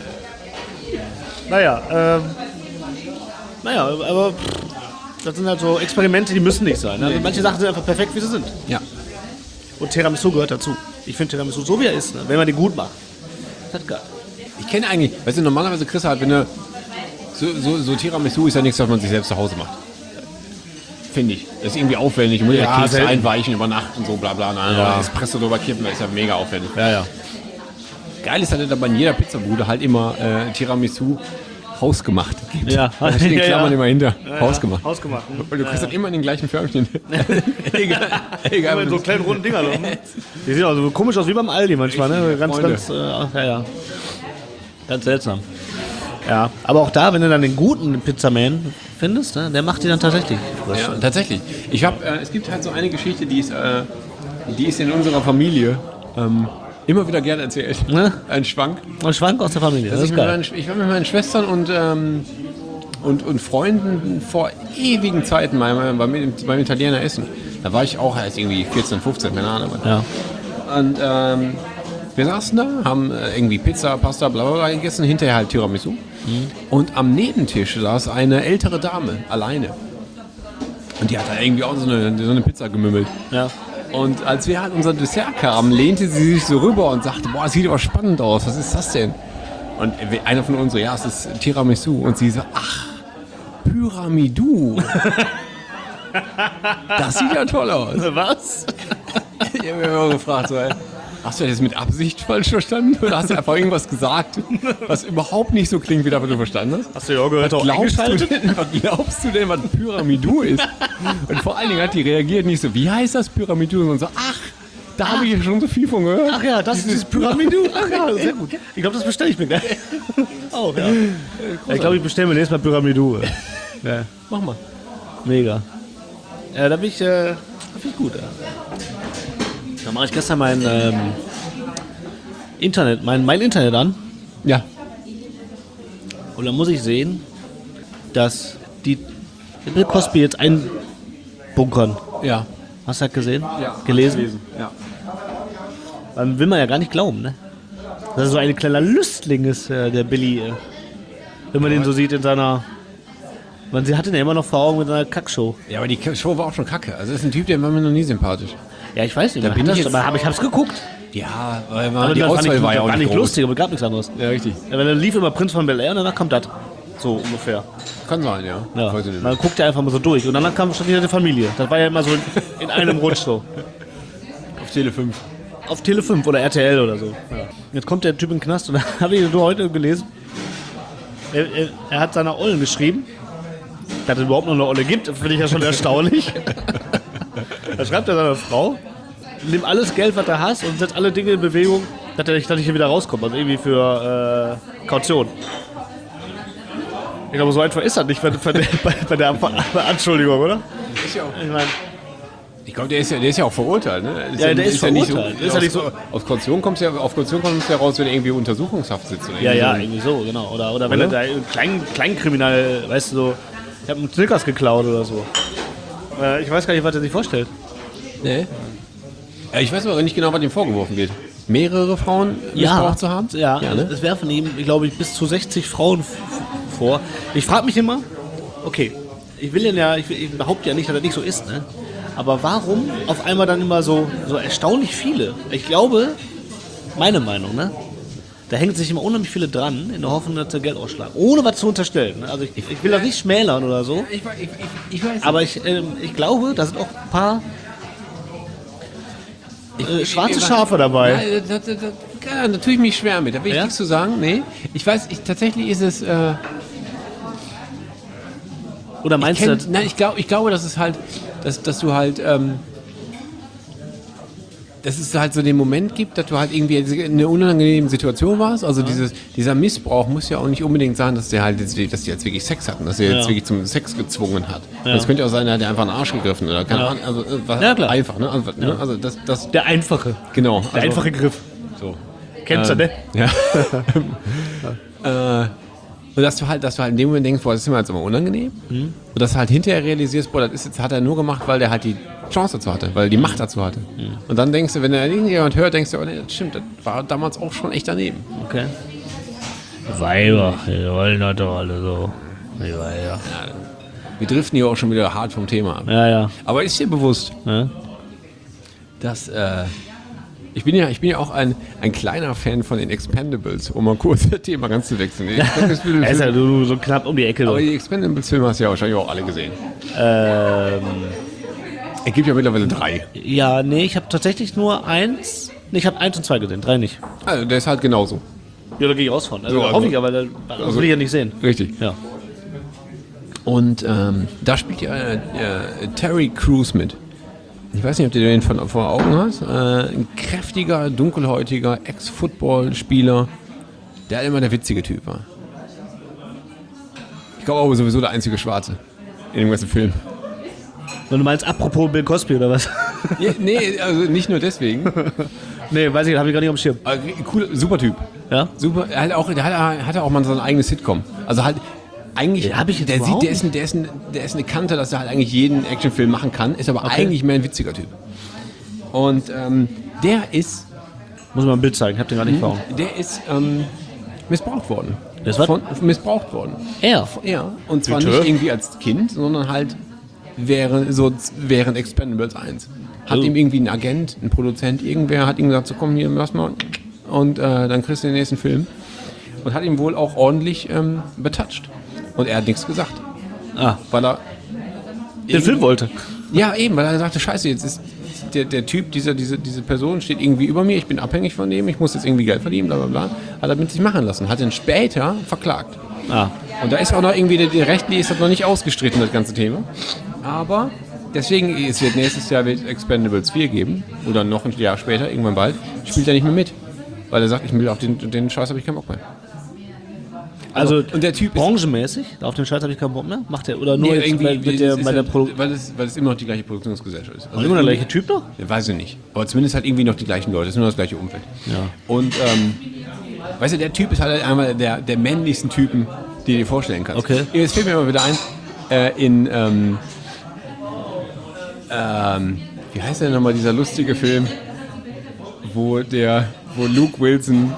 Naja, aber das sind halt so Experimente, die müssen nicht sein. Also manche Sachen sind einfach perfekt, wie sie sind. Ja. Und Tiramisu gehört dazu. Ich finde Tiramisu so, wie er ist, ne? Wenn man den gut macht. Das ist geil. Ich kenne eigentlich, weißt du, normalerweise kriegst du halt, wenn du so Tiramisu ist ja nichts, was man sich selbst zu Hause macht. Finde ich. Das ist irgendwie aufwendig. Du musst ja Kekse selten. einweichen über Nacht und so, bla bla. Ja. Espresso drüber kippen, das ist ja mega aufwendig. Ja. Geil ist halt aber in jeder Pizzabude halt immer Tiramisu hausgemacht gibt. Ja. Da stehen Ja, Klammern ja. immer hinter. Hausgemacht. Hausgemacht. Und du kriegst dann immer in den gleichen Förmchen. egal. Immer in so kleinen runden Dinger. Die sehen auch so komisch aus wie beim Aldi manchmal. Ne? Ganz, Freunde. ganz, ganz seltsam. Ja, aber auch da, wenn du dann den guten Pizzaman findest, ne, der macht die dann tatsächlich frisch. Ja, tatsächlich. Es gibt halt so eine Geschichte, die ist in unserer Familie immer wieder gerne erzählt. Ne? Ein Schwank. Ein Schwank aus der Familie, das ist geil. Ich war mit meinen Schwestern und Freunden vor ewigen Zeiten beim Italiener essen. Da war ich auch erst irgendwie 14, 15, keine Ahnung. Ja. Und wir saßen da, haben irgendwie Pizza, Pasta, bla bla bla gegessen, hinterher halt Tiramisu. Und am Nebentisch saß eine ältere Dame, alleine. Und die hat da irgendwie auch so eine Pizza gemümmelt. Ja. Und als wir halt unser Dessert kamen, lehnte sie sich so rüber und sagte, boah, das sieht aber spannend aus, was ist das denn? Und einer von uns so, ja, es ist Tiramisu. Und sie so, ach, Pyramidou. Das sieht ja toll aus. Was? Ich habe mich immer gefragt, so, ey, hast du das jetzt mit Absicht falsch verstanden? Oder hast du einfach irgendwas gesagt, was überhaupt nicht so klingt, wie das, was du verstanden hast? Hast du ja auch gehört, auch Was glaubst du denn, was Pyramidou ist? Und vor allen Dingen hat die reagiert nicht so, wie heißt das Pyramidou? Und so, ach, da habe ich ja schon so viel von gehört. Ach ja, das ist Pyramidou. Ach ja, sehr gut. Ich glaube, das bestelle ich mir gleich. Auch, ja. Ich glaube, ich bestelle mir nächstes Mal Pyramidou. Ja. Mach mal. Mega. Ja, da bin ich gut. Ja. Da mache ich gestern mein Internet, mein Internet an. Ja. Und dann muss ich sehen, dass die Bill Cosby jetzt einbunkern. Ja. Hast du das gesehen? Ja. Gelesen? Ja. Dann will man ja gar nicht glauben, ne? Dass er so ein kleiner Lüstling ist, der Billy. Wenn man den so sieht in seiner... Sie hatte ihn ja immer noch vor Augen mit seiner Kackshow. Ja, aber die Show war auch schon kacke. Also das ist ein Typ, der war mir noch nie sympathisch. Ja, ich weiß nicht, Da bin ich jetzt- aber ich hab's geguckt. Ja, weil Aber die das Auswahl war ja auch gar nicht nicht groß. lustig, aber gab nichts anderes. Ja, richtig. Ja, wenn er lief immer Prinz von Bel-Air und danach kommt das. So ungefähr. Kann sein, ja. Ja. Weiß ich nicht. Man guckt ja einfach mal so durch. Und dann kam schon wieder die Familie. Das war ja immer so in einem Rutsch so. Auf Tele 5. Auf Tele 5 oder RTL oder so. Ja. Jetzt kommt der Typ in den Knast und da habe ich nur heute gelesen. Er hat seiner Ollen geschrieben, dass es überhaupt noch eine Olle gibt. Finde ich ja schon erstaunlich. Da schreibt er seiner Frau, nimm alles Geld, was du hast und setz alle Dinge in Bewegung, dass ich hier wieder rauskomme. Also irgendwie für Kaution. Ich glaube, so einfach ist das nicht bei der Anschuldigung, oder? Ist ja auch. Ich meine, Ich glaube, der ist ja auch verurteilt, ne? Ja, der ist verurteilt. Ist ja nicht so, auf Kaution kommst du ja raus, wenn er irgendwie Untersuchungshaft sitzt. Oder ja, irgendwie irgendwie so, genau. Oder wenn er da Kleinkriminal, weißt du, so, ich habe einen Snickers geklaut oder so. Ich weiß gar nicht, was er sich vorstellt. so. Nee. Ja, ich weiß aber nicht genau, was ihm vorgeworfen wird. Mehrere Frauen missbraucht zu haben? Ja, ne? es werfen ihm, glaube ich, bis zu 60 Frauen vor. Ich frage mich immer, okay, ich behaupte ja nicht, dass das nicht so ist, ne? Aber warum auf einmal dann immer so erstaunlich viele? Ich glaube, meine Meinung, ne? Da hängen sich immer unheimlich viele dran, in der Hoffnung, dass sie Geld ausschlagen. Ohne was zu unterstellen. Ne? Also ich will das nicht schmälern oder so. Ich weiß Aber ich glaube, da sind auch ein paar schwarze Schafe dabei. Ja, da tue ich mich schwer mit. Da will ich Ja? nichts zu sagen. Nee. Ich weiß, tatsächlich ist es... Oder meinst du das? Nein, ich glaube, dass es halt, dass du halt, dass es halt so den Moment gibt, dass du halt irgendwie in einer unangenehmen Situation warst. Also dieser Missbrauch muss ja auch nicht unbedingt sein, dass die jetzt wirklich Sex hatten, dass er jetzt wirklich zum Sex gezwungen hat. Ja. Das könnte ja auch sein, er hat einfach einen Arsch gegriffen oder keine Ahnung. Also, Ja, klar. einfach, ne? Also das Der einfache. genau. Der einfache Griff. So. Kennst du, ne? Ja. Und dass du halt in dem Moment denkst, boah, das ist mir jetzt immer unangenehm. Und dass du halt hinterher realisierst, boah, hat er nur gemacht, weil der halt die Chance dazu hatte, weil er die Macht dazu hatte. Und dann denkst du, wenn er irgendjemand hört, denkst du, oh nee, das stimmt, das war damals auch schon echt daneben. Okay. Weiber, die wollen das doch alle so. Die Weiber. Wir driften hier auch schon wieder hart vom Thema ab. Ja. Aber ist dir bewusst, Ja? dass ich bin ja auch ein kleiner Fan von den Expendables, um mal kurz das Thema ganz zu wechseln. Er ist ja du so knapp um die Ecke. Aber So. die Expendables-Filme hast du ja wahrscheinlich auch alle gesehen. Es gibt ja mittlerweile 3. Ja, nee, ich habe tatsächlich nur 1. Nee, ich habe 1 und 2 gesehen, 3 nicht. Also der ist halt genauso. Ja, da gehe ich raus von. Also, So, hoffe ich, aber das will ich ja nicht sehen. Richtig. Ja. Und da spielt ja Terry Crews mit. Ich weiß nicht, ob du den vor Augen hast. Ein kräftiger, dunkelhäutiger Ex-Football-Spieler, der halt immer der witzige Typ war. Ich glaube auch sowieso der einzige Schwarze in dem ganzen Film. Und du meinst apropos Bill Cosby oder was? Ja, nee, also nicht nur deswegen. Nee, weiß ich, habe ich gar nicht am Schirm. Aber cool, super Typ. Ja? Super. Der hatte auch mal so ein eigenes Sitcom. Also halt eigentlich, Ja, hab ich jetzt der überhaupt ist eine Kante, dass er halt eigentlich jeden Actionfilm machen kann, ist aber eigentlich mehr ein witziger Typ. Und der ist Muss man ein Bild zeigen, hab den gar nicht vor Augen. Der ist missbraucht worden. Das was? Missbraucht worden. Er? Ja. Und zwar Bitte? nicht irgendwie als Kind, sondern halt während Expendables 1. Hat ihm irgendwie ein Agent, ein Produzent, irgendwer hat ihm gesagt, so komm hier, lass mal. Und dann kriegst du den nächsten Film. Und hat ihn wohl auch ordentlich betatscht. Und er hat nichts gesagt. Ah. Weil er Den Film wollte. Ja, eben, weil er sagte, scheiße, jetzt ist der Typ, diese Person steht irgendwie über mir, ich bin abhängig von dem, ich muss jetzt irgendwie Geld verdienen, bla bla bla. Hat er mit sich machen lassen, hat ihn später verklagt. Ah. Und da ist auch noch irgendwie, rechtlich ist das noch nicht ausgestritten, das ganze Thema. Aber deswegen, es wird nächstes Jahr Expendables 4 geben, oder noch ein Jahr später, irgendwann bald, spielt er nicht mehr mit. Weil er sagt, ich will auf den Scheiß habe ich keinen Bock mehr. Also, und der Typ ist branchenmäßig, auf den Scheiß habe ich keinen Bock mehr. Macht er, oder nur Nee, jetzt irgendwie bei der Produktion? weil es immer noch die gleiche Produktionsgesellschaft ist. Also Immer der gleiche Typ noch? Ja, weiß ich nicht. Aber zumindest halt irgendwie noch die gleichen Leute. Es ist nur das gleiche Umfeld. Ja. Und, weißt du, der Typ ist halt einmal der männlichsten Typen, die du dir vorstellen kannst. Okay. Jetzt fällt mir immer wieder ein, wie heißt denn nochmal dieser lustige Film, wo Luke Wilson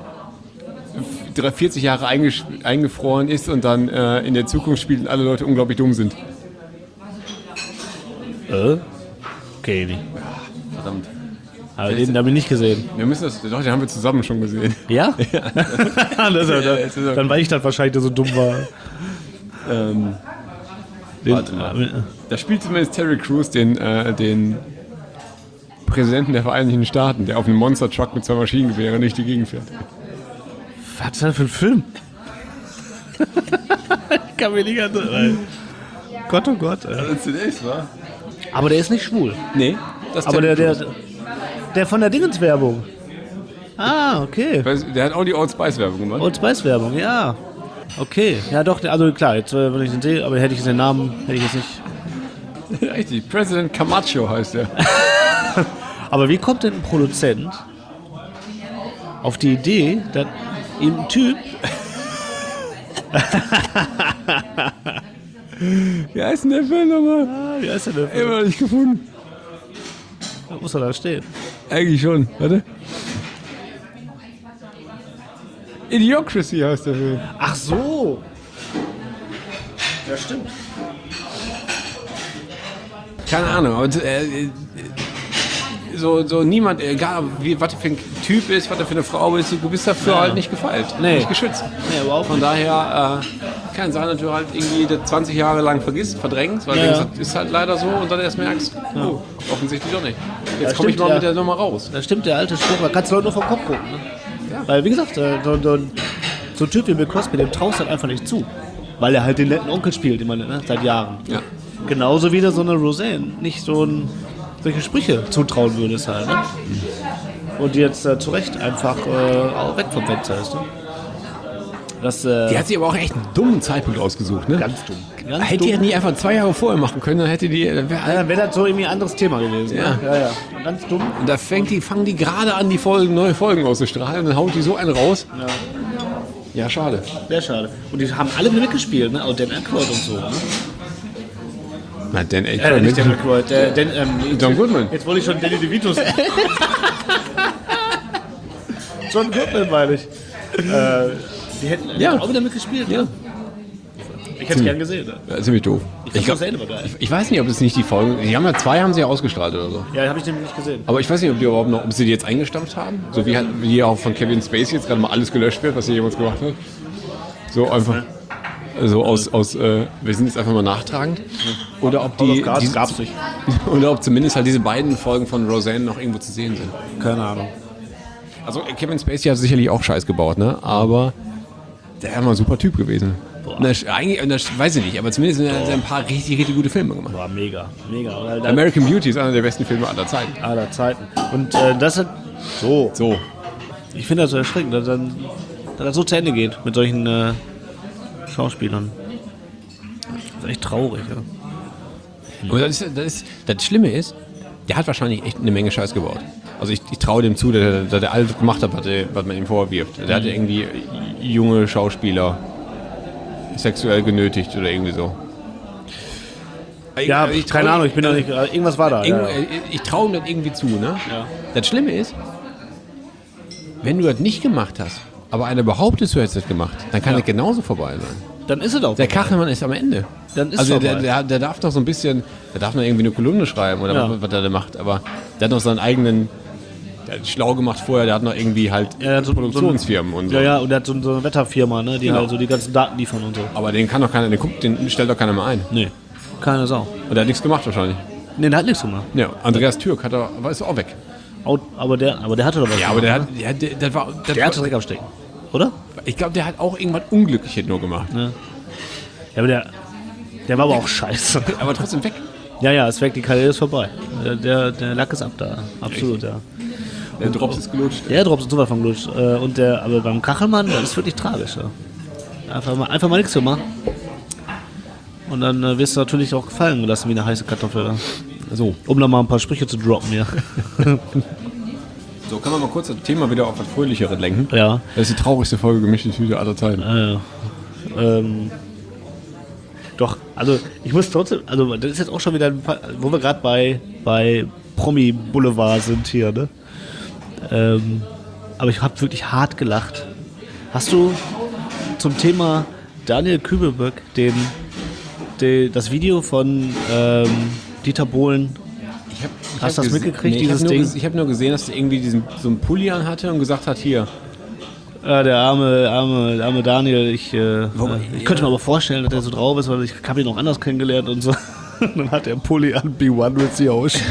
40 Jahre eingefroren ist und dann in der Zukunft spielt und alle Leute unglaublich dumm sind. Okay, nicht. Verdammt. Aber den habe ich nicht gesehen. Wir müssen das, doch, den haben wir zusammen schon gesehen. Ja? Dann war ich dann wahrscheinlich, der so dumm war. Warte mal. Da spielt zumindest Terry Crews den Präsidenten der Vereinigten Staaten, der auf einem Monster-Truck mit 2 Maschinengewehren durch die Gegend fährt. Was ist das für ein Film? Ich kann mir nicht erinnern. Gott, oh Gott. zunächst war? Aber der ist nicht schwul. Nee. Das ist Aber Terry der Crews. von der Dingens-Werbung. Ah, okay. Der hat auch die Old Spice-Werbung gemacht. Old Spice-Werbung, ja. Okay. Ja, doch, also klar, jetzt, wenn ich den sehe, aber hätte ich jetzt den Namen, hätte ich jetzt nicht. Richtig, President Camacho heißt er. Aber wie kommt denn ein Produzent auf die Idee, dass ihm ein Typ. Wie heißt denn der Film nochmal? Wie heißt der Film? Immer noch nicht gefunden. Da muss er da stehen. Eigentlich schon, warte. Idiocracy heißt der Film. Ach so. Ja, stimmt. Keine Ahnung, aber so niemand, egal was für ein Typ ist, was er für eine Frau ist, du bist dafür halt nicht gefeilt, nicht geschützt. Nee, überhaupt Von daher kann sein, dass du halt irgendwie das 20 Jahre lang vergisst, verdrängst, weil das ist halt leider so und dann erst merkst, oh, offensichtlich doch nicht. Jetzt komme ich mal mit der Nummer raus. Da stimmt der alte Spruch, man kann es Leute nur vom Kopf gucken. Ne? Ja. Weil, wie gesagt, so ein Typ wie Bill Cosby, dem traust halt einfach nicht zu. Weil er halt den netten Onkel spielt, immer, ne? Seit Jahren. Ja. Genauso wie so eine Roseanne nicht solche Sprüche zutrauen würdest halt. Ne? Und die jetzt zu Recht einfach auch weg vom Fenster ist. Ne? Das, die hat sich aber auch echt einen dummen Zeitpunkt ausgesucht. Ne? Ganz dumm. Hätte die ja nie einfach 2 Jahre vorher machen können, dann hätte die... Dann wäre das so irgendwie ein anderes Thema gewesen. Ja. Ne? Ja. Ganz dumm. Und da fangen die gerade an, neue Folgen auszustrahlen und dann haut die so einen raus. Ja, schade. Sehr schade. Und die haben alle mitgespielt, ne? Auch Dan Aykroyd und so. Ne? Na, Dan Aykroyd. Nicht Dan Aykroyd. John Goodman. Jetzt wollte ich schon Danny DeVito sagen. John Goodman, meine ich. Die hätten auch wieder mitgespielt, ne? Ich hätte es gern gesehen. Ne? Ja, ziemlich doof. Ich glaube, das war geil. Ich weiß nicht, ob das nicht die Folgen... Die haben ja 2 haben sie ja ausgestrahlt oder so. Ja, habe ich nämlich nicht gesehen. Aber ich weiß nicht, ob sie die jetzt eingestampft haben. So wie auch von Kevin Spacey jetzt gerade mal alles gelöscht wird, was hier jemals gemacht hat. So einfach... So wir sind jetzt einfach mal nachtragend. Oder ob gab's nicht. Oder ob zumindest halt diese beiden Folgen von Roseanne noch irgendwo zu sehen sind. Keine Ahnung. Also Kevin Spacey hat sicherlich auch Scheiß gebaut, ne? Aber der war mal ein super Typ gewesen. Eigentlich, weiß ich nicht, aber zumindest hat er ein paar richtig, richtig gute Filme gemacht. War mega. American Beauty ist einer der besten Filme aller Zeiten. Aller Zeiten. Und das ist so. Ich finde das so erschreckend, dass das so zu Ende geht mit solchen Schauspielern. Das ist echt traurig, ja. Und das Schlimme ist, der hat wahrscheinlich echt eine Menge Scheiß gebaut. Also ich traue dem zu, dass er alles gemacht hat, was man ihm vorwirft. Der hat irgendwie junge Schauspieler sexuell genötigt oder irgendwie so. Ja, keine Ahnung, ich bin da nicht. Irgendwas war da. Ich traue ihm das irgendwie zu, ne? Ja. Das Schlimme ist, wenn du das nicht gemacht hast, aber einer behauptet, du hättest das gemacht, dann kann das genauso vorbei sein. Dann ist es auch. Der Kachelmann ist am Ende. Dann ist also vorbei. der darf noch so ein bisschen, der darf noch irgendwie eine Kolumne schreiben oder was er da macht, aber der hat noch seinen eigenen, der hat schlau gemacht vorher, der hat noch irgendwie halt Produktionsfirmen und so. Ja, und der hat so eine Wetterfirma, ne, die halt so die ganzen Daten liefern und so. Aber den kann doch keiner, den stellt doch keiner mehr ein. Nee, keine Sau. Und der hat nichts gemacht wahrscheinlich. Nee, der hat nichts gemacht. Ja, Andreas Türk ist auch weg. Aber der hatte doch was. Ja, aber der hatte Dreck am Stecken, oder? Ich glaube, der hat auch irgendwas Unglückliches nur gemacht. Ja, aber der war aber auch scheiße. Aber trotzdem weg. Ja, ist weg, die Karriere ist vorbei. Der Lack ist ab da, absolut, ja. Der Drops ist gelutscht. Der Drops ist sowas von gelutscht. Aber beim Kachelmann, das ist wirklich tragisch. Ja. Einfach mal nichts zu machen. Und dann wirst du natürlich auch gefallen gelassen wie eine heiße Kartoffel. Ja. So, um da mal ein paar Sprüche zu droppen, ja. So, kann man mal kurz das Thema wieder auf was Fröhlicheres lenken? Ja. Das ist die traurigste Folge gemischte Tüte aller Zeiten. Doch, also ich muss trotzdem, also das ist jetzt auch schon wieder, wo wir gerade bei Promi Boulevard sind hier, ne? Aber ich habe wirklich hart gelacht. Hast du zum Thema Daniel Kübelböck das Video von Dieter Bohlen? Hast du das mitgekriegt, dieses Ding? Ich habe nur gesehen, dass er irgendwie so einen Pulli an hatte und gesagt hat, hier. Der arme Daniel, ich könnte mir aber vorstellen, dass er so drauf ist, weil ich habe ihn auch anders kennengelernt und so. Dann hat er einen Pulli an, be one with the ocean.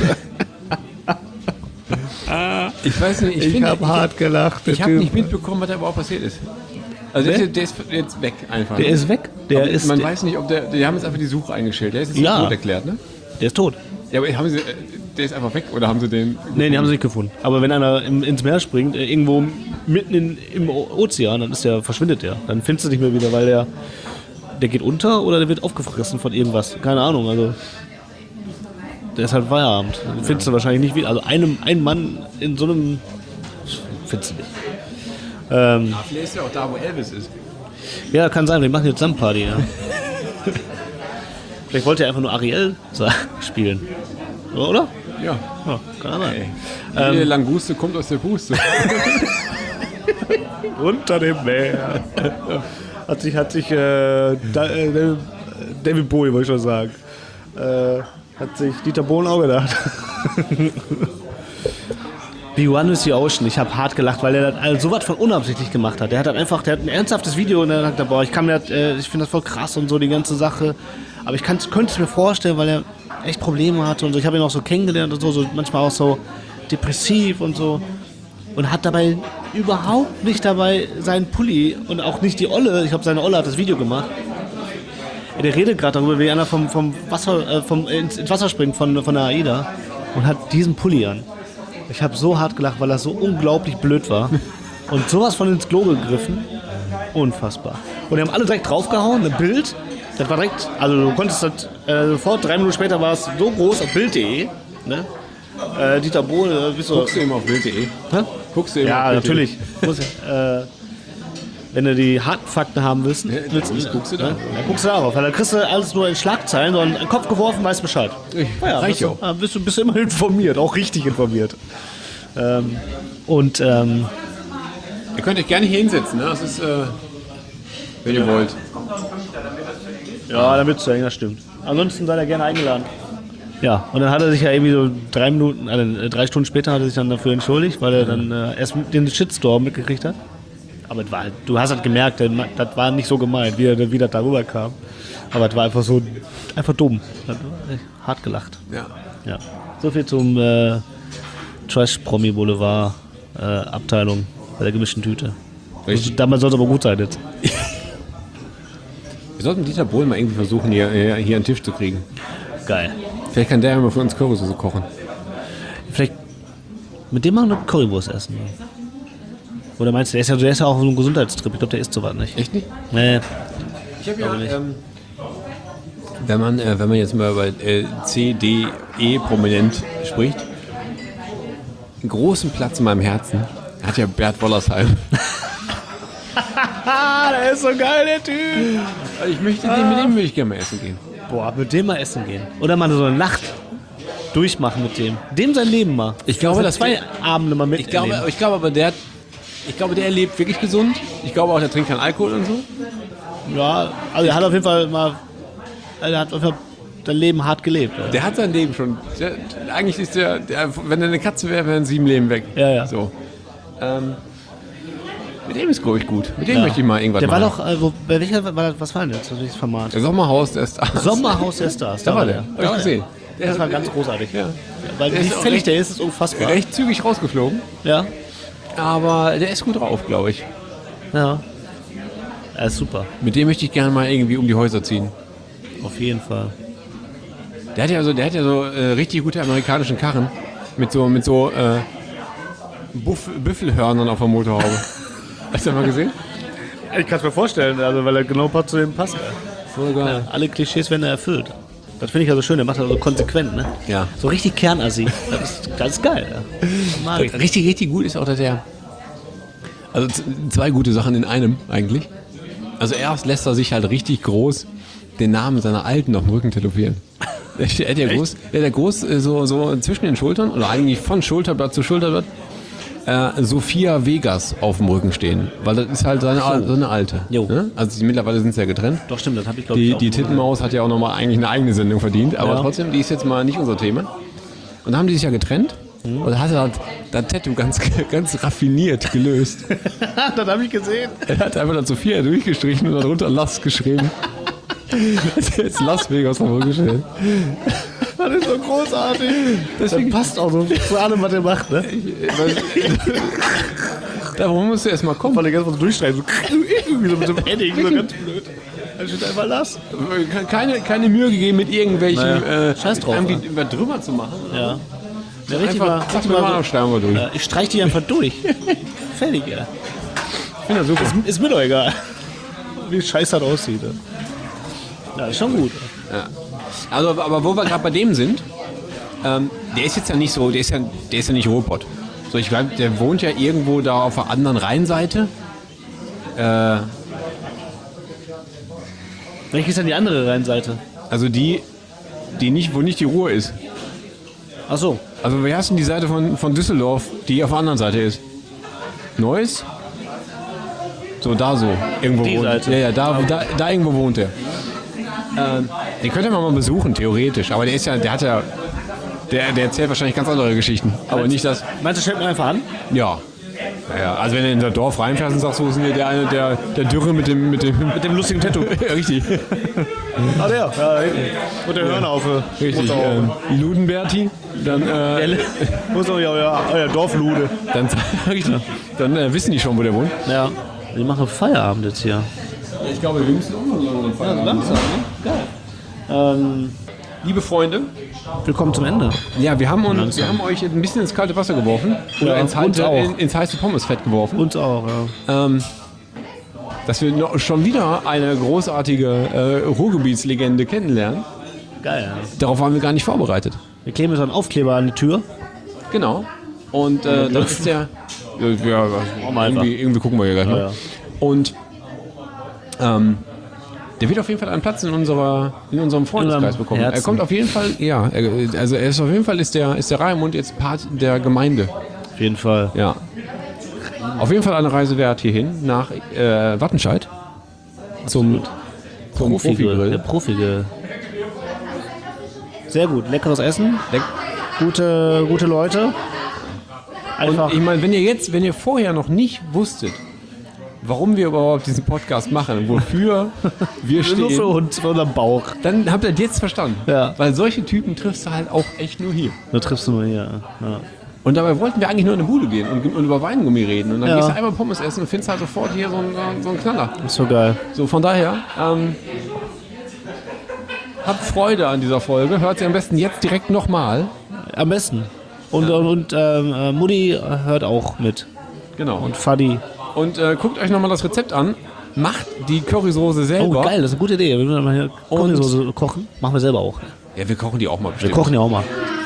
Ich weiß nicht, ich habe hart gelacht. Ich habe nicht mitbekommen, was da überhaupt passiert ist. Also der ist jetzt weg einfach. Der ist weg? Man weiß nicht, ob die haben jetzt einfach die Suche eingestellt. Der ist jetzt tot erklärt, ne? Der ist tot. Ja, aber der ist einfach weg oder haben sie den gefunden? Nee, den haben sie nicht gefunden. Aber wenn einer ins Meer springt, irgendwo mitten im Ozean, dann verschwindet der. Dann findest du nicht mehr wieder, weil der geht unter oder der wird aufgefressen von irgendwas. Keine Ahnung, also der ist halt Feierabend. Den findest du wahrscheinlich nicht wieder. Also ein Mann in so einem findest du nicht. Vielleicht ist ja auch da, wo Elvis ist. Ja, kann sein, wir machen jetzt Samparty, ja. Vielleicht wollte er einfach nur Ariel spielen. Oder? Ja. Kann sein. Jede Languste kommt aus der Puste. Unter dem Meer. Hat sich David Bowie, wollte ich schon sagen. Hat sich Dieter Bohlen auch gedacht. Be One with the Ocean. Ich habe hart gelacht, weil er das so was von unabsichtlich gemacht hat. Der hat ein ernsthaftes Video und er hat gesagt, boah, ich finde das voll krass und so, die ganze Sache. Aber ich könnte es mir vorstellen, weil er echt Probleme hatte und so. Ich habe ihn auch so kennengelernt und so manchmal auch so depressiv und so. Und hat dabei überhaupt nicht seinen Pulli und auch nicht die Olle, ich glaube, seine Olle hat das Video gemacht. Der redet gerade darüber, wie einer vom Wasser, ins Wasser springt von der AIDA und hat diesen Pulli an. Ich habe so hart gelacht, weil das so unglaublich blöd war. Und sowas von ins Klo gegriffen. Unfassbar. Und die haben alle direkt draufgehauen, ein Bild. Das war direkt, also du konntest das sofort, 3 Minuten später war es so groß auf Bild.de. Ne? Dieter Bohlen, Guckst du immer auf Bild.de? Hä? Guckst du immer ja, auf Bild.de? natürlich. Wenn du die harten Fakten haben willst, guckst du da. Dann guckst du darauf. Weil dann kriegst du alles nur in Schlagzeilen, sondern in den Kopf geworfen, weißt Bescheid. Reicht auch. Bist du immer informiert, auch richtig informiert. Ihr könnt euch gerne hier hinsetzen, ne? Das ist, wenn ihr wollt. Ja, damit zu hängen, das stimmt. Ansonsten seid ihr gerne eingeladen. Ja, und dann hat er sich ja irgendwie so 3 Stunden später hat er sich dann dafür entschuldigt, weil er dann erst den Shitstorm mitgekriegt hat. Aber es war halt, du hast halt gemerkt, das war nicht so gemeint, wie das darüber kam. Aber es war einfach dumm. Hart gelacht. Ja. Ja. So viel zum Trash Promi Boulevard Abteilung bei der gemischten Tüte. Richtig. Damals soll es aber gut sein jetzt. Wir sollten Dieter Bohlen mal irgendwie versuchen, hier an den Tisch zu kriegen. Geil. Vielleicht kann der ja mal für uns Currysoße kochen. Vielleicht mit dem mal eine Currywurst essen. Oder meinst du, der ist ja auch auf so einem Gesundheitstrip. Ich glaube, der isst sowas nicht. Echt nicht? Nee. Ich habe Glaube nicht. wenn man jetzt mal über C, D, E prominent spricht, einen großen Platz in meinem Herzen hat ja Bert Wollersheim. Der ist so geil, der Typ. Mit dem würde ich gerne mal essen gehen. Boah, mit dem mal essen gehen. Oder mal so eine Nacht durchmachen mit dem. Dem sein Leben mal. Ich glaube, das 2 Abende mal mit. Ich glaube aber, der lebt wirklich gesund. Ich glaube auch, der trinkt keinen Alkohol und so. Ja, also er hat auf jeden Fall mal. Er hat auf jeden Fall sein Leben hart gelebt. Ja. Der hat sein Leben schon. Eigentlich ist der, wenn er eine Katze wäre, wären 7 Leben weg. Ja. So. Mit dem ist, glaube ich, gut. Mit dem möchte ich mal irgendwas der machen. war doch, bei welcher, was war denn jetzt? Das Format? Der Sommerhaus der Stars. Sommerhaus der Stars. Da war der. Hab ich gesehen. Das war ganz großartig. Ja. Weil wie fällig der ist unfassbar. Recht zügig rausgeflogen. Ja. Aber der ist gut drauf, glaube ich. Ja. Er ist super. Mit dem möchte ich gerne mal irgendwie um die Häuser ziehen. Auf jeden Fall. Der hat ja so richtig gute amerikanischen Karren. Mit so Büffelhörnern auf der Motorhaube. Hast du das mal gesehen? Ich kann es mir vorstellen, also weil er genau zu dem passt. Voll geil. Alle Klischees werden erfüllt. Das finde ich also schön, der macht das so konsequent, ne? Ja. So richtig Kernassi. Das ist geil, ja. Mag ich. Richtig, richtig gut ist auch der. Also 2 gute Sachen in einem eigentlich. Also erst lässt er sich halt richtig groß den Namen seiner Alten auf dem Rücken tätowieren. Der hat groß so zwischen den Schultern oder eigentlich von Schulterblatt zu Schulterblatt Sophia Vegas auf dem Rücken stehen. Weil das ist halt so eine Alte. Jo. Ne? Also mittlerweile sind sie ja getrennt. Doch, stimmt, das habe ich glaube ich auch. Die Tittenmaus hat ja auch nochmal eigentlich eine eigene Sendung verdient, aber trotzdem, die ist jetzt mal nicht unser Thema. Und dann haben die sich ja getrennt und hat er das Tattoo ganz raffiniert gelöst. Das habe ich gesehen. Er hat einfach dann Sophia durchgestrichen und darunter Las geschrieben. Jetzt Las Vegas auf dem Rücken stehen. Das ist so großartig. Das passt auch so zu allem, was er macht, ne? Darum musst du erst mal kommen. Weil er ganz so durchstreichen, so irgendwie so mit so einem Edding, so ganz blöd. Dann steht einfach Las. Keine Mühe gegeben, mit irgendwelchen Scheiß drauf, irgendwie drüber zu machen. Ja. Ja, richtig mal, Sag mir mal, schreiben wir durch. ich streich die einfach durch. Fertig, ja. Ich finde das super. Ist mir doch egal. Wie scheiße das aussieht. Ja, ist schon gut. Ja. Also, aber wo wir gerade bei dem sind, der ist jetzt ja nicht so, der ist ja nicht Ruhrpott. So, ich glaube, der wohnt ja irgendwo da auf der anderen Rheinseite. Welche ist denn die andere Rheinseite? Also wo nicht die Ruhr ist. Ach so. Also wie heißt denn die Seite von Düsseldorf, die auf der anderen Seite ist? Neuss? So, da so. Irgendwo Die wohnt. Seite. Ja, da irgendwo wohnt er. Den könnte man mal besuchen, theoretisch. Aber der erzählt wahrscheinlich ganz andere Geschichten. Aber nicht das. Meinst du, stellt man einfach an? Ja. Ja, also wenn du in das Dorf reinfährst und sagst, wo ist denn hier der eine, der Dürre mit dem lustigen Tattoo. Ja, richtig. Ah, der. Ja, da hinten. Und der Hörner auf. Richtig. Ludenberti. Dann, Wo ist doch euer Dorflude? Dann wissen die schon, wo der wohnt. Ja. Wir machen Feierabend jetzt hier. Ich glaube, wir müssen auch noch Langsam, ne? Geil. Liebe Freunde, Willkommen zum Ende. ja, wir haben euch ein bisschen ins kalte Wasser geworfen. Oder Ja, uns auch. ins heiße Pommesfett geworfen. Uns auch, ja. Dass wir schon wieder eine großartige Ruhrgebietslegende kennenlernen. Geil, ja. Darauf waren wir gar nicht vorbereitet. Wir kleben jetzt einen Aufkleber an die Tür. Genau. Und dann ist der... Ja, irgendwie gucken wir hier gleich mal. Ja. Und der wird auf jeden Fall einen Platz in unserem Freundeskreis bekommen. Herzen. Er kommt auf jeden Fall, ist der Raimund jetzt Part der Gemeinde. Auf jeden Fall. Ja. Auf jeden Fall eine Reise wert hierhin nach Wattenscheid. Zum Der Profigrill. Profigrill. Sehr gut. Leckeres Essen. Gute Leute. Einfach. Und ich meine, wenn ihr vorher noch nicht wusstet, warum wir überhaupt diesen Podcast machen, wofür wir Nur für stehen, uns, für unseren Bauch. dann habt ihr das jetzt verstanden. Ja. Weil solche Typen triffst du halt auch echt nur hier. Da triffst du mal hier. Ja. Und dabei wollten wir eigentlich nur in eine Bude gehen und über Weingummi reden. Und dann Ja. gehst du einmal Pommes essen und findest halt sofort hier so einen Knaller. Ist so geil. So, von daher, habt Freude an dieser Folge. Hört sie am besten jetzt direkt nochmal. Am besten. Und Mutti hört auch mit. Genau. Und Fadi. Und guckt euch nochmal das Rezept an. Macht die Currysoße selber. Oh, geil, das ist eine gute Idee. Wir müssen mal hier Currysoße kochen. Machen wir selber auch. Ja, wir kochen die auch mal Wir bestimmt. kochen ja auch mal.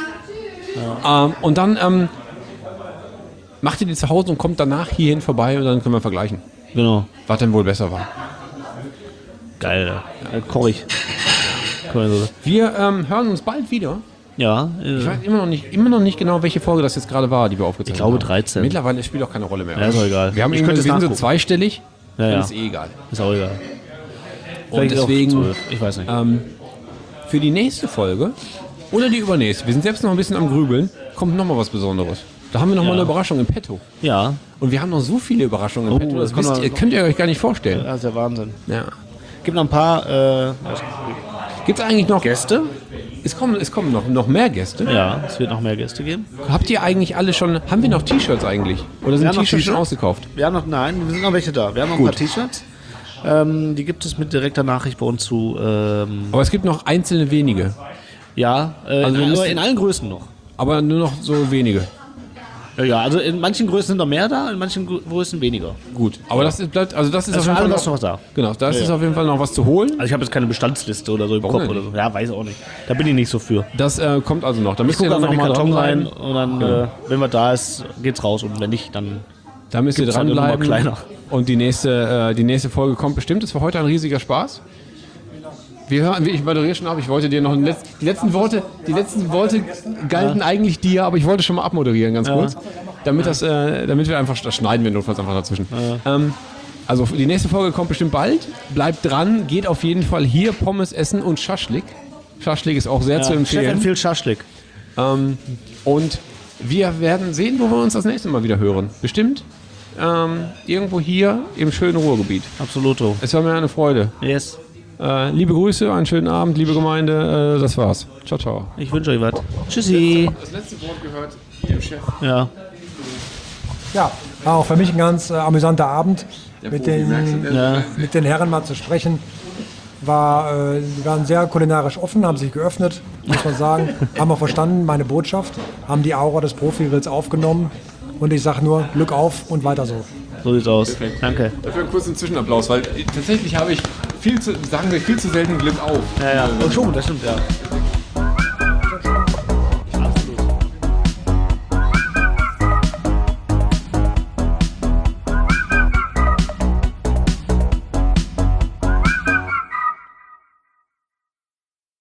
Und dann macht ihr die zu Hause und kommt danach hierhin vorbei und dann können wir vergleichen, Genau. was denn wohl besser war. Geil. Ja, koche ich. Currysoße. Wir hören uns bald wieder. Ja. Ich weiß immer noch nicht genau, welche Folge das jetzt gerade war, die wir aufgezeichnet haben. Ich glaube 13. Mittlerweile spielt auch keine Rolle mehr. Ja, ist auch egal. Wir haben Ich irgendwie könnte es wir sind so nachgucken. zweistellig, Ja, dann ja. ist eh egal. Ist auch egal. Und Vielleicht auch deswegen 12. Ich weiß nicht. für die nächste Folge oder die übernächste, wir sind selbst noch ein bisschen am Grübeln, kommt nochmal was Besonderes. Da haben wir nochmal Ja. eine Überraschung im Petto. Ja. Und wir haben noch so viele Überraschungen im Petto, das das kann man- könnt ihr euch gar nicht vorstellen. Das ist ja Wahnsinn. Ja. Gibt noch ein paar Gibt es eigentlich noch... Gäste. Es kommen noch mehr Gäste. Ja, es wird noch mehr Gäste geben. Habt ihr eigentlich alle schon... Haben wir noch T-Shirts eigentlich? Oder sind haben noch T-Shirts schon T-Shirts. ausgekauft? Wir haben noch, nein, wir sind noch welche da. Wir haben noch ein paar T-Shirts. Die gibt es mit direkter Nachricht bei uns zu. Aber es gibt noch einzelne wenige. Ja, Also wir müssen- in allen Größen noch. Aber nur noch so wenige. Ja, also in manchen Größen sind noch mehr da, in manchen Größen weniger. Gut. Aber das ist auf jeden für Fall alle noch, was noch da. Genau, da ist Ja, es ja. auf jeden Fall noch was zu holen. Also ich habe jetzt keine Bestandsliste oder so im Warum Kopf denn oder so. Ja, weiß auch nicht. Da bin ich nicht so für. Das kommt also noch. Da müsst Ich ihr gucke dann einfach in noch den mal Karton rein dranbleiben. und dann, wenn was da ist, geht's raus. Und wenn nicht, dann Da müsst ihr gibt's halt eine Nummer dranbleiben. kleiner. Und die nächste Folge kommt bestimmt. Es war heute ein riesiger Spaß. Ich moderiere schon ab. Ich wollte dir noch die letzten Worte galten eigentlich dir, aber ich wollte schon mal abmoderieren, ganz kurz. Damit wir einfach, das schneiden wir notfalls einfach dazwischen. Also die nächste Folge kommt bestimmt bald. Bleibt dran, geht auf jeden Fall hier Pommes essen und Schaschlik. Schaschlik ist auch sehr zu Chef empfehlen. empfiehlt Schaschlik. Und wir werden sehen, wo wir uns das nächste Mal wieder hören. Bestimmt irgendwo hier im schönen Ruhrgebiet. Absoluto. Es war mir eine Freude. Yes. Liebe Grüße, einen schönen Abend, liebe Gemeinde. Das war's. Ciao, ciao. Ich wünsche euch was. Tschüssi. Das letzte Wort gehört dem Chef. Ja. Ja, war auch für mich ein ganz amüsanter Abend, mit den Herren mal zu sprechen. Die waren sehr kulinarisch offen, haben sich geöffnet, muss man sagen. Haben auch verstanden, meine Botschaft, haben die Aura des Profigrills aufgenommen. Und ich sage nur, Glück auf und weiter so. So sieht's aus. Danke. Dafür einen kurzen Zwischenapplaus, weil tatsächlich habe ich viel zu selten Glück auf. Ja, ja. Oh, schon, das stimmt, ja.